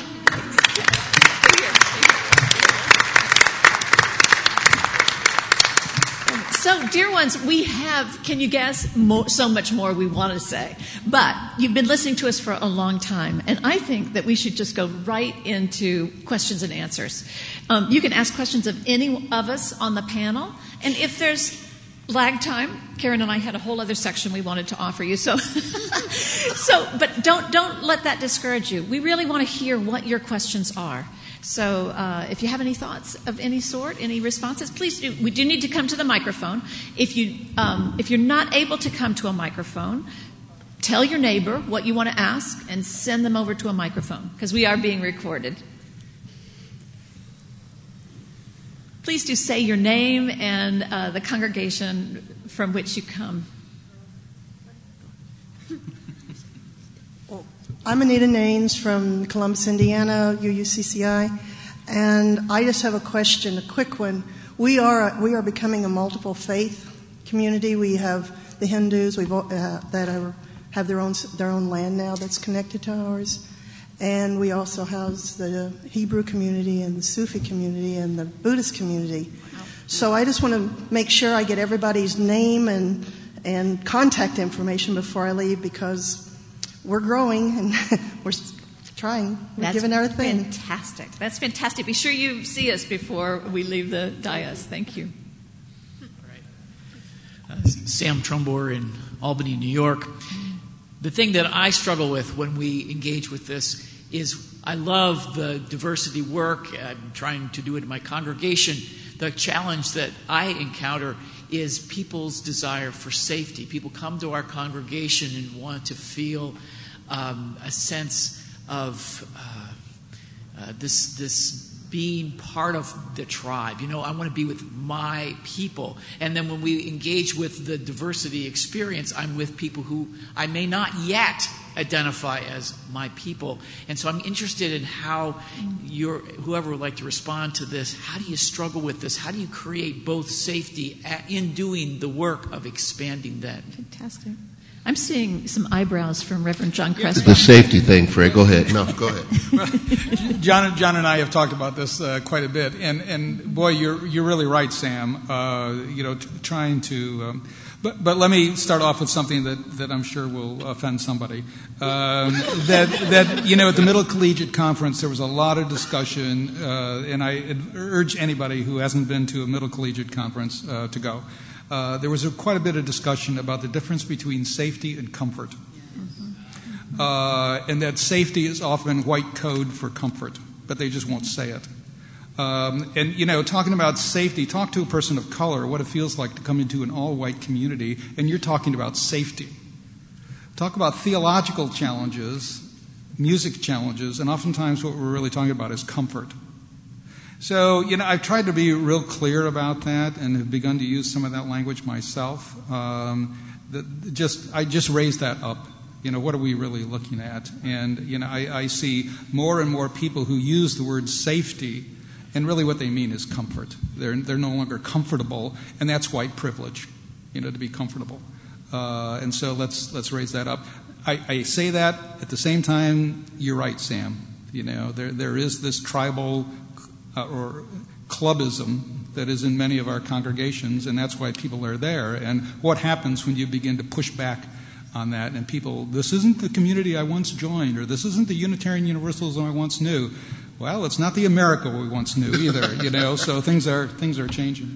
So, dear ones, can you guess, so much more we want to say. But you've been listening to us for a long time, and I think that we should just go right into questions and answers. You can ask questions of any of us on the panel, and if there's lag time, Karen and I had a whole other section we wanted to offer you. But don't let that discourage you. We really want to hear what your questions are. So if you have any thoughts of any sort, any responses, please do. We do need to come to the microphone. If you're not able to come to a microphone, tell your neighbor what you want to ask and send them over to a microphone, because we are being recorded. Please do say your name and the congregation from which you come. I'm Anita Naines from Columbus, Indiana, UUCCI, and I just have a question, a quick one. We are becoming a multiple faith community. We have the Hindus that have their own land now that's connected to ours, and we also house the Hebrew community and the Sufi community and the Buddhist community. So I just want to make sure I get everybody's name and contact information before I leave, because we're growing and we're trying. We're giving our thing. Fantastic. That's fantastic. Be sure you see us before we leave the dais. Thank you. All right. Sam Trumbore in Albany, New York. The thing that I struggle with when we engage with this is I love the diversity work. I'm trying to do it in my congregation. The challenge that I encounter is people's desire for safety. People come to our congregation and want to feel a sense of this being part of the tribe. You know, I want to be with my people. And then when we engage with the diversity experience, I'm with people who I may not yet identify as my people. And so I'm interested in how whoever would like to respond to this, how do you struggle with this? How do you create both safety in doing the work of expanding that? Fantastic. I'm seeing some eyebrows from Reverend John Cresswell. The safety thing, Fred. Go ahead. No, go ahead. John and I have talked about this quite a bit, and boy, you're really right, Sam. Trying to. But let me start off with something that I'm sure will offend somebody. At the Middle Collegiate Conference there was a lot of discussion, and I urge anybody who hasn't been to a Middle Collegiate Conference to go. There was quite a bit of discussion about the difference between safety and comfort, and that safety is often white code for comfort, but they just won't say it. Talking about safety, talk to a person of color what it feels like to come into an all-white community, and you're talking about safety. Talk about theological challenges, music challenges, and oftentimes what we're really talking about is comfort. So, I've tried to be real clear about that and have begun to use some of that language myself. I just raised that up. What are we really looking at? And, I see more and more people who use the word safety, and really what they mean is comfort. They're no longer comfortable, and that's white privilege, to be comfortable. And so let's raise that up. I say that at the same time. You're right, Sam. There is this tribal or clubism that is in many of our congregations, and that's why people are there. And what happens when you begin to push back on that, and people, this isn't the community I once joined, or this isn't the Unitarian Universalism I once knew. Well, it's not the America we once knew either, so things are changing.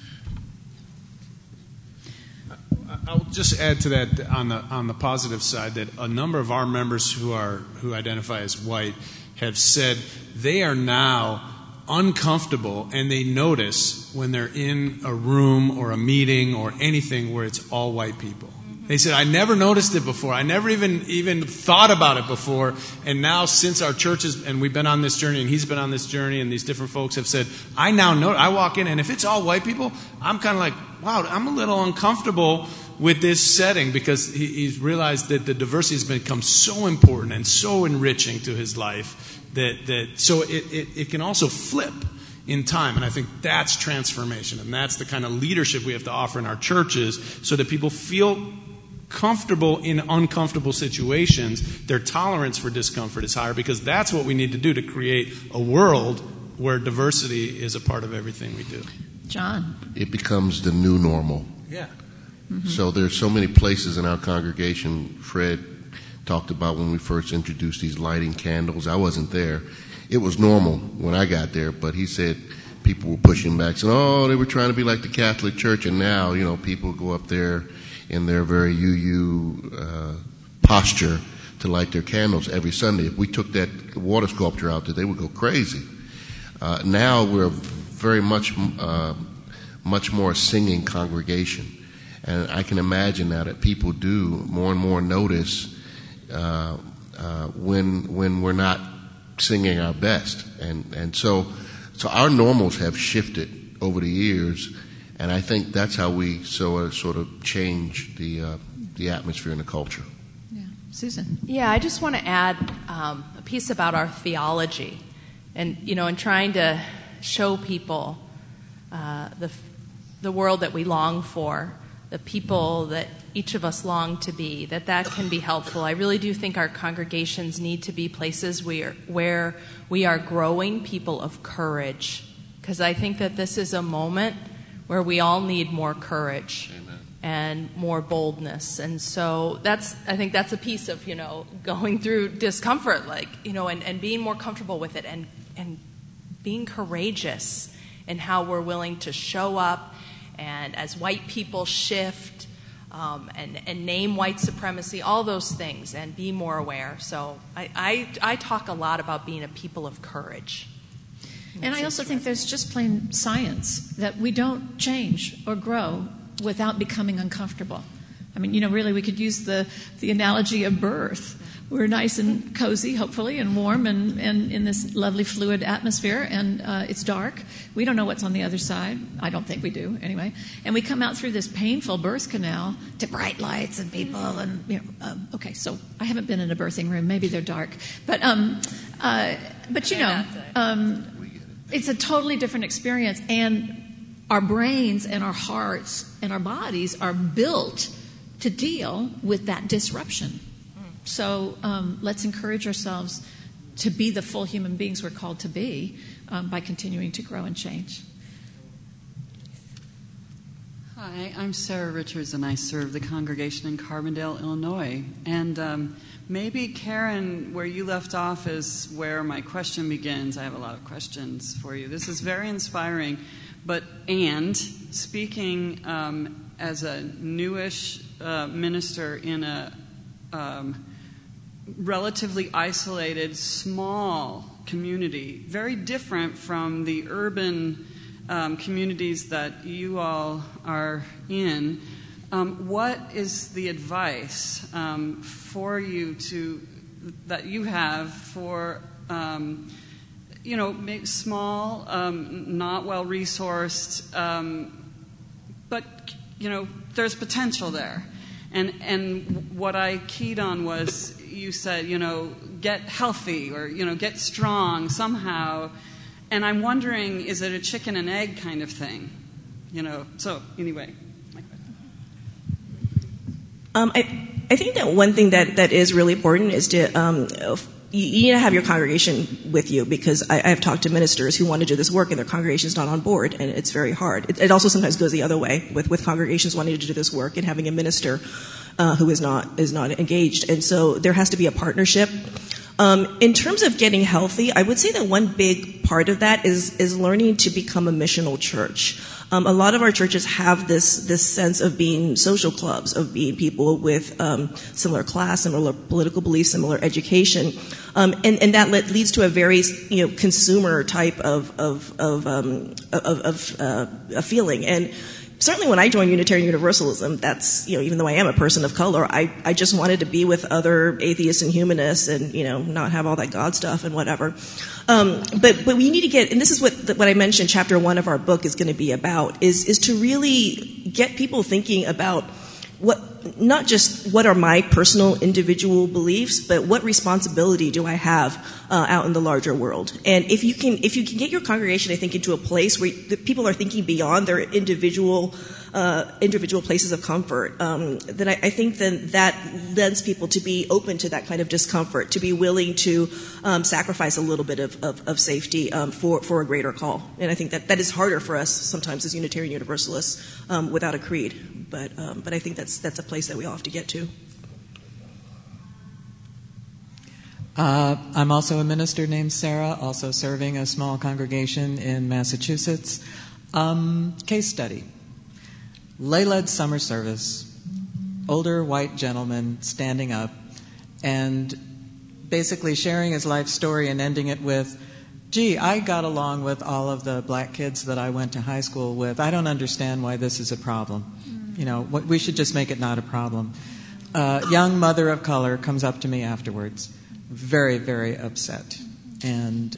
I'll just add to that on the positive side that a number of our members who identify as white have said they are now uncomfortable, and they notice when they're in a room or a meeting or anything where it's all white people. They said, I never noticed it before. I never even thought about it before. And now since our churches, and we've been on this journey, and he's been on this journey, and these different folks have said, I now know, I walk in, and if it's all white people, I'm kind of like, wow, I'm a little uncomfortable with this setting, because he's realized that the diversity has become so important and so enriching to his life that so it can also flip in time. And I think that's transformation, and that's the kind of leadership we have to offer in our churches so that people feel comfortable in uncomfortable situations. Their tolerance for discomfort is higher, because that's what we need to do to create a world where diversity is a part of everything we do. John. It becomes the new normal. Yeah. Mm-hmm. So there's so many places in our congregation. Fred talked about when we first introduced these lighting candles. I wasn't there. It was normal when I got there, but he said people were pushing back, saying, oh, they were trying to be like the Catholic Church, and now, people go up there in their very posture to light their candles every Sunday. If we took that water sculpture out there, they would go crazy. Now we're very much more singing congregation. And I can imagine now that people do more and more notice when we're not singing our best. And so our normals have shifted over the years, and I think that's how we sort of change the atmosphere and the culture. Yeah. Susan? Yeah, I just want to add a piece about our theology, and in trying to show people the world that we long for, the people that each of us long to be, that can be helpful. I really do think our congregations need to be places where we are growing people of courage, because I think that this is a moment where we all need more courage. Amen. And more boldness. And so I think that's a piece of, going through discomfort, and being more comfortable with it, and being courageous in how we're willing to show up, and as white people shift, and name white supremacy, all those things, and be more aware. So I talk a lot about being a people of courage. And I also think there's just plain science that we don't change or grow without becoming uncomfortable. I mean, really we could use the analogy of birth. We're nice and cozy, hopefully, and warm, and in this lovely fluid atmosphere, and it's dark. We don't know what's on the other side. I don't think we do, anyway. And we come out through this painful birth canal to bright lights and people, and okay. So I haven't been in a birthing room. Maybe they're dark, but it's a totally different experience, and our brains and our hearts and our bodies are built to deal with that disruption. So let's encourage ourselves to be the full human beings we're called to be by continuing to grow and change. Hi, I'm Sarah Richards, and I serve the congregation in Carbondale, Illinois. And maybe, Karen, where you left off is where my question begins. I have a lot of questions for you. This is very inspiring. And speaking as a newish minister in a relatively isolated, small community, very different from the urban communities that you all are in, what is the advice for you that you have for small, not well resourced, but there's potential there. And what I keyed on was, you said, get healthy or, get strong somehow. And I'm wondering, is it a chicken and egg kind of thing? So anyway. I I think that one thing that is really important is to you need to have your congregation with you, because I have talked to ministers who want to do this work and their congregation is not on board, and it's very hard. It also sometimes goes the other way with congregations wanting to do this work and having a minister who is not engaged, and so there has to be a partnership. In terms of getting healthy, I would say that one big part of that is learning to become a missional church. A lot of our churches have this sense of being social clubs, of being people with similar class, similar political beliefs, similar education, and that leads to a very consumer type of a feeling. And certainly when I joined Unitarian Universalism, that's, even though I am a person of color, I just wanted to be with other atheists and humanists and, not have all that God stuff and whatever. But we need to get, and this is what I mentioned, chapter 1 of our book is going to be about, is to really get people thinking about not just what are my personal individual beliefs, but what responsibility do I have out in the larger world. And if you can get your congregation, I think, into a place where the people are thinking beyond their individual places of comfort, then I think then that lends people to be open to that kind of discomfort, to be willing to sacrifice a little bit of safety for a greater call. And I think that is harder for us sometimes as Unitarian Universalists without a creed. But I think that's a place that we all have to get to. I'm also a minister named Sarah, also serving a small congregation in Massachusetts. Case study. Lay-led summer service, older white gentleman standing up and basically sharing his life story and ending it with, gee, I got along with all of the black kids that I went to high school with. I don't understand why this is a problem. We should just make it not a problem. Young mother of color comes up to me afterwards, very, very upset. And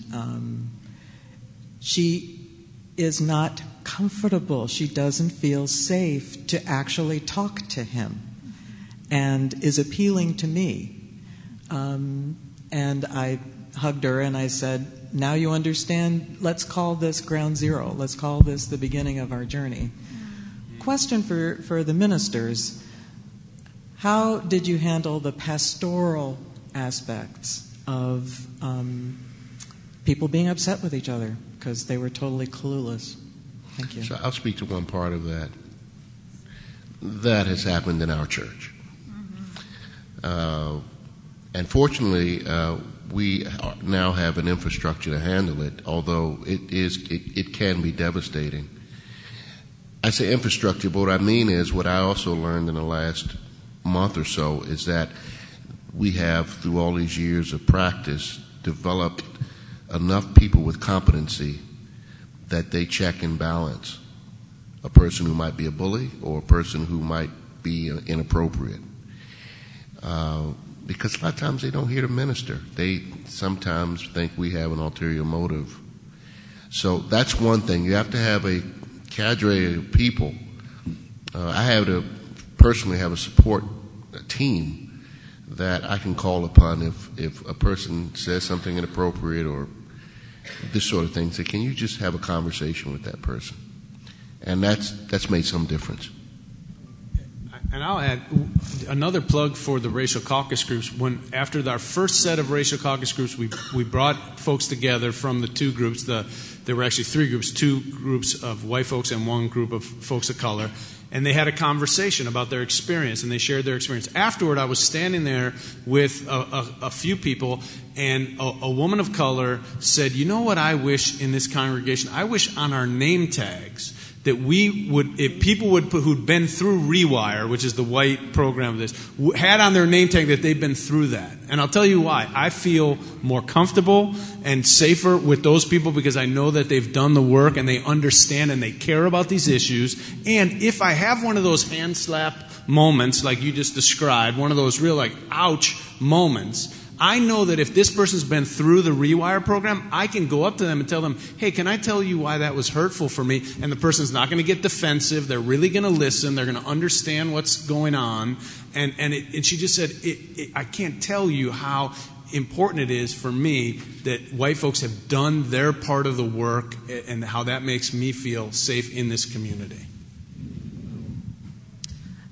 she is not comfortable. She doesn't feel safe to actually talk to him and is appealing to me. And I hugged her and I said, now you understand, let's call this ground zero. Let's call this the beginning of our journey. Question for the ministers, how did you handle the pastoral aspects of people being upset with each other because they were totally clueless? Thank you. So I'll speak to one part of that. That has happened in our church. And fortunately, we now have an infrastructure to handle it, although it can be devastating. I say infrastructure, but what I mean is what I also learned in the last month or so is that we have, through all these years of practice, developed enough people with competency that they check and balance a person who might be a bully or a person who might be inappropriate. Because a lot of times they don't hear the minister. They sometimes think we have an ulterior motive. So that's one thing. You have to have a cadre of people. I have to personally have a support team that I can call upon if a person says something inappropriate or this sort of thing. Say, can you just have a conversation with that person? And that's made some difference. And I'll add another plug for the racial caucus groups. After our first set of racial caucus groups, we brought folks together from the two groups. There were actually three groups, two groups of white folks and one group of folks of color. And they had a conversation about their experience, and they shared their experience. Afterward, I was standing there with a few people, and a woman of color said, you know what I wish in this congregation? I wish on our name tags that we would, if people would put, who'd been through Rewire, which is the white program of this, had on their name tag that they've been through that. And I'll tell you why. I feel more comfortable and safer with those people because I know that they've done the work and they understand and they care about these issues. And if I have one of those hand slap moments like you just described, one of those real like ouch moments, I know that if this person's been through the Rewire program, I can go up to them and tell them, hey, can I tell you why that was hurtful for me? And the person's not going to get defensive. They're really going to listen. They're going to understand what's going on. And she just said, I can't tell you how important it is for me that white folks have done their part of the work and how that makes me feel safe in this community.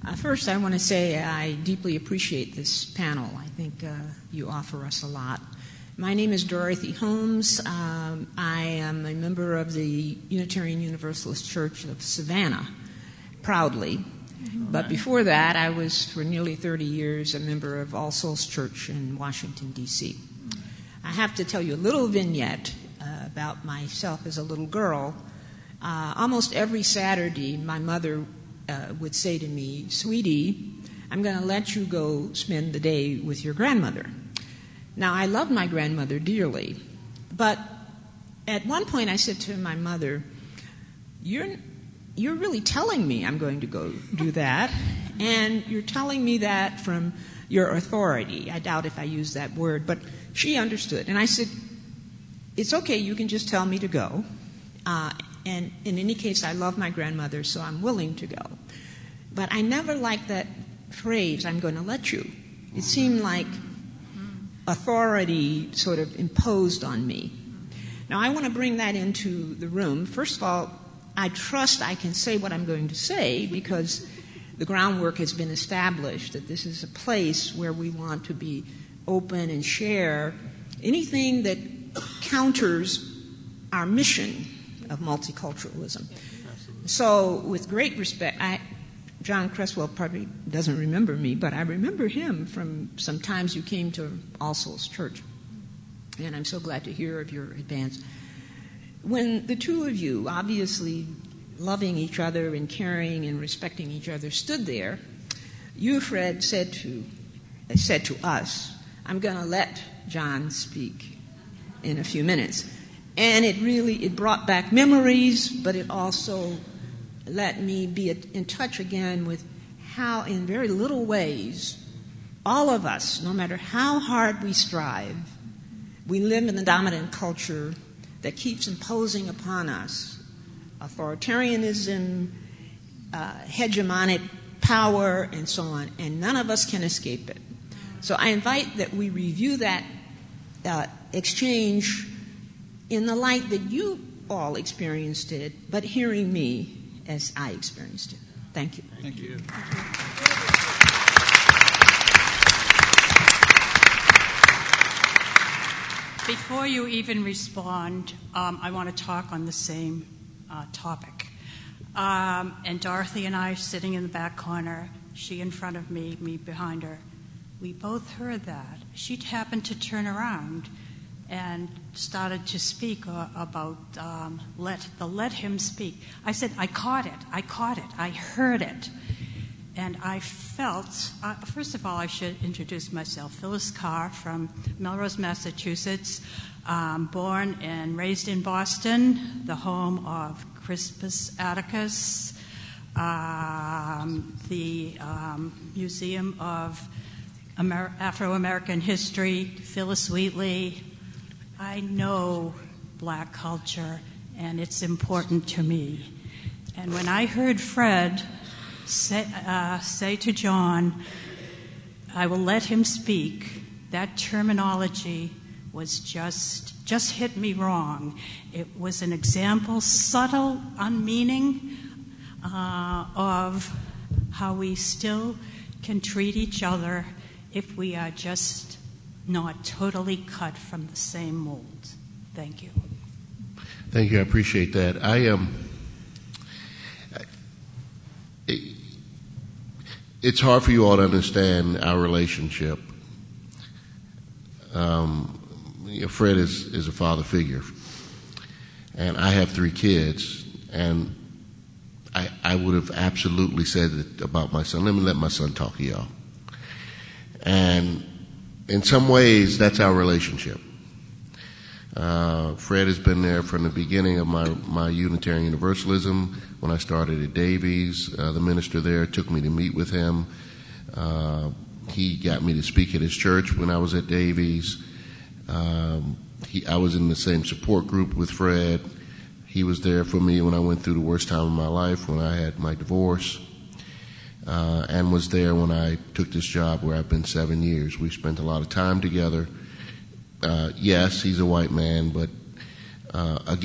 First, I want to say I deeply appreciate this panel. I think you offer us a lot. My name is Dorothy Holmes. I am a member of the Unitarian Universalist Church of Savannah, proudly. But before that, I was for nearly 30 years a member of All Souls Church in Washington, D.C. I have to tell you a little vignette about myself as a little girl. Almost every Saturday, my mother would say to me, "Sweetie, I'm going to let you go spend the day with your grandmother." Now, I loved my grandmother dearly, but at one point I said to my mother, You're really telling me I'm going to go do that, and you're telling me that from your authority." I doubt if I used that word, but she understood. And I said, "It's okay, you can just tell me to go. And in any case, I love my grandmother, so I'm willing to go." But I never liked that phrase, "I'm going to let you." It seemed like authority sort of imposed on me. Now, I want to bring that into the room. First of all, I trust I can say what I'm going to say because the groundwork has been established that this is a place where we want to be open and share anything that counters our mission of multiculturalism. So, with great respect, John Cresswell probably doesn't remember me, but I remember him from some times you came to All Souls Church, and I'm so glad to hear of your advance. When the two of you, obviously loving each other and caring and respecting each other, stood there, you, Fred, said to us, "I'm going to let John speak in a few minutes." And it brought back memories, but it also let me be in touch again with how, in very little ways, all of us, no matter how hard we strive, we live in the dominant culture that keeps imposing upon us authoritarianism, hegemonic power, and so on, and none of us can escape it. So I invite that we review that exchange in the light that you all experienced it, but hearing me as I experienced it. Thank you. Thank you. Before you even respond, I want to talk on the same topic. And Dorothy and I sitting in the back corner, she in front of me behind her, we both heard that. She happened to turn around and started to speak about let him speak. I said, I caught it, I heard it. And I felt, first of all, I should introduce myself. Phyllis Carr from Melrose, Massachusetts, born and raised in Boston, the home of Crispus Attucks, the Museum of Afro-American History, Phyllis Wheatley. I know black culture, and it's important to me. And when I heard Fred say to John, "I will let him speak," that terminology was just hit me wrong. It was an example, subtle, unmeaning, of how we still can treat each other if we are just not totally cut from the same mold. Thank you. Thank you. I appreciate that. It's hard for you all to understand our relationship. Fred is a father figure, and I have 3 kids, and I would have absolutely said it about my son. Let me let my son talk to y'all. And in some ways, that's our relationship. Fred has been there from the beginning of my Unitarian Universalism. When I started at Davies, the minister there took me to meet with him. He got me to speak at his church when I was at Davies. I was in the same support group with Fred. He was there for me when I went through the worst time of my life, when I had my divorce, and was there when I took this job where I've been 7 years. We spent a lot of time together. Yes, he's a white man, but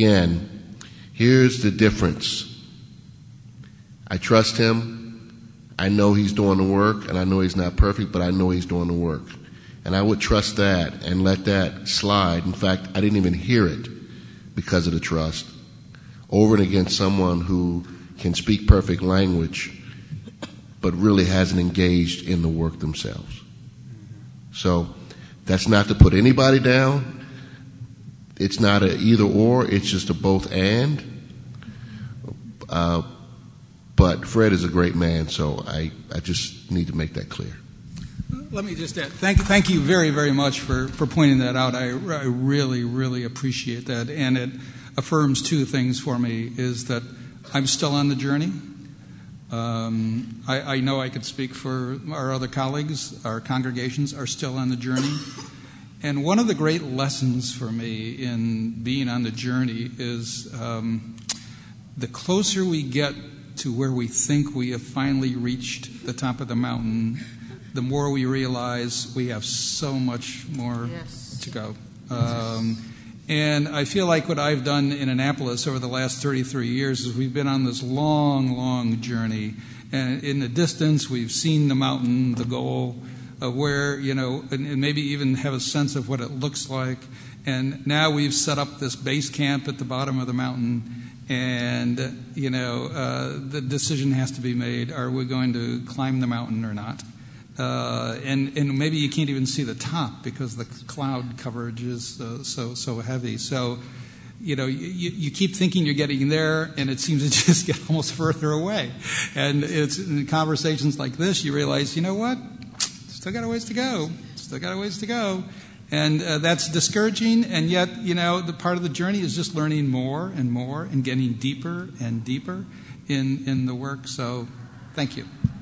again, here's the difference. I trust him. I know he's doing the work, and I know he's not perfect, but I know he's doing the work. And I would trust that and let that slide. In fact, I didn't even hear it because of the trust. Over and against someone who can speak perfect language but really hasn't engaged in the work themselves. So that's not to put anybody down. It's not an either or, it's just a both and. But Fred is a great man, so I just need to make that clear. Let me just add, thank you very, very much for pointing that out. I really, really appreciate that. And it affirms two things for me, is that I'm still on the journey. I know I could speak for our other colleagues. Our congregations are still on the journey. And one of the great lessons for me in being on the journey is the closer we get to where we think we have finally reached the top of the mountain, the more we realize we have so much more to go. And I feel like what I've done in Annapolis over the last 33 years is we've been on this long, long journey. And in the distance, we've seen the mountain, the goal of where, and maybe even have a sense of what it looks like. And now we've set up this base camp at the bottom of the mountain. And, the decision has to be made. Are we going to climb the mountain or not? And maybe you can't even see the top because the cloud coverage is so heavy. So, you keep thinking you're getting there, and it seems to just get almost further away. And it's in conversations like this, you realize, you know what? Still got a ways to go. And that's discouraging, and yet, the part of the journey is just learning more and more and getting deeper and deeper in the work. So, thank you.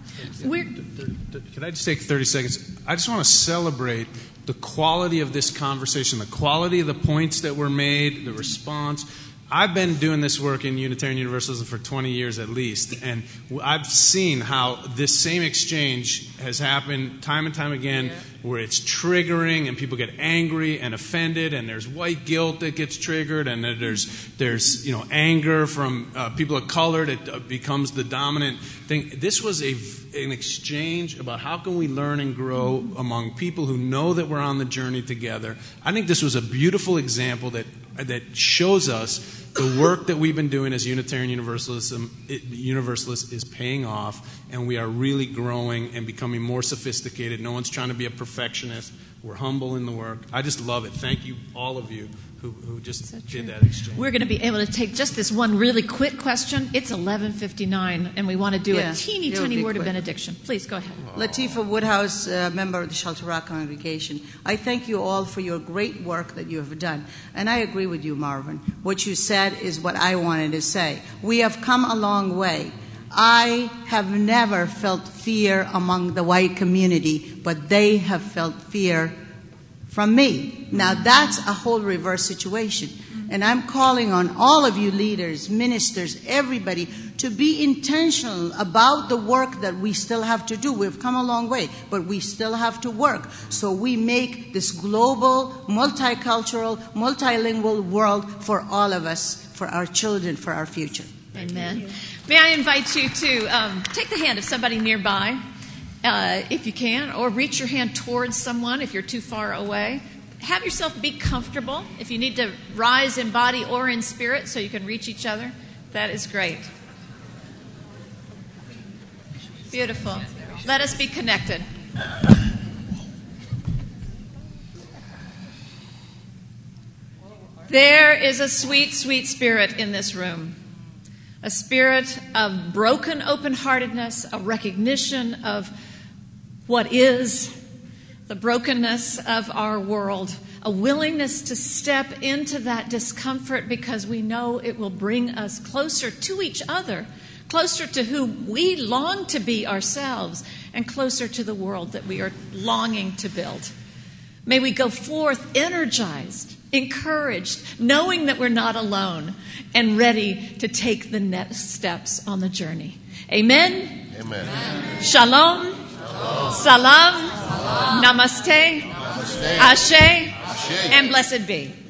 Can I just take 30 seconds? I just want to celebrate the quality of this conversation, the quality of the points that were made, the response. I've been doing this work in Unitarian Universalism for 20 years at least, and I've seen how this same exchange has happened time and time again, where it's triggering and people get angry and offended, and there's white guilt that gets triggered, and then there's anger from people of color that becomes the dominant thing. This was an exchange about how can we learn and grow among people who know that we're on the journey together. I think this was a beautiful example that shows us the work that we've been doing as Unitarian Universalists is paying off, and we are really growing and becoming more sophisticated. No one's trying to be a perfectionist. We're humble in the work. I just love it. Thank you, all of you, who just did that exchange. We're going to be able to take just this one really quick question. It's 11:59, and we want to do a teeny tiny word of benediction. Please, go ahead. Latifah Woodhouse, member of the Shelter Rock congregation. I thank you all for your great work that you have done. And I agree with you, Marvin. What you said is what I wanted to say. We have come a long way. I have never felt fear among the white community, but they have felt fear from me. Now, that's a whole reverse situation. And I'm calling on all of you leaders, ministers, everybody, to be intentional about the work that we still have to do. We've come a long way, but we still have to work. So we make this global, multicultural, multilingual world for all of us, for our children, for our future. Amen. May I invite you to take the hand of somebody nearby, if you can, or reach your hand towards someone if you're too far away. Have yourself be comfortable. If you need to rise in body or in spirit so you can reach each other, that is great. Beautiful. Let us be connected. There is a sweet, sweet spirit in this room. A spirit of broken open-heartedness, a recognition of what is the brokenness of our world, a willingness to step into that discomfort because we know it will bring us closer to each other, closer to who we long to be ourselves, and closer to the world that we are longing to build. May we go forth energized, encouraged, knowing that we're not alone, and ready to take the next steps on the journey. Amen? Amen. Shalom. Salam. Namaste. Ashe. And blessed be.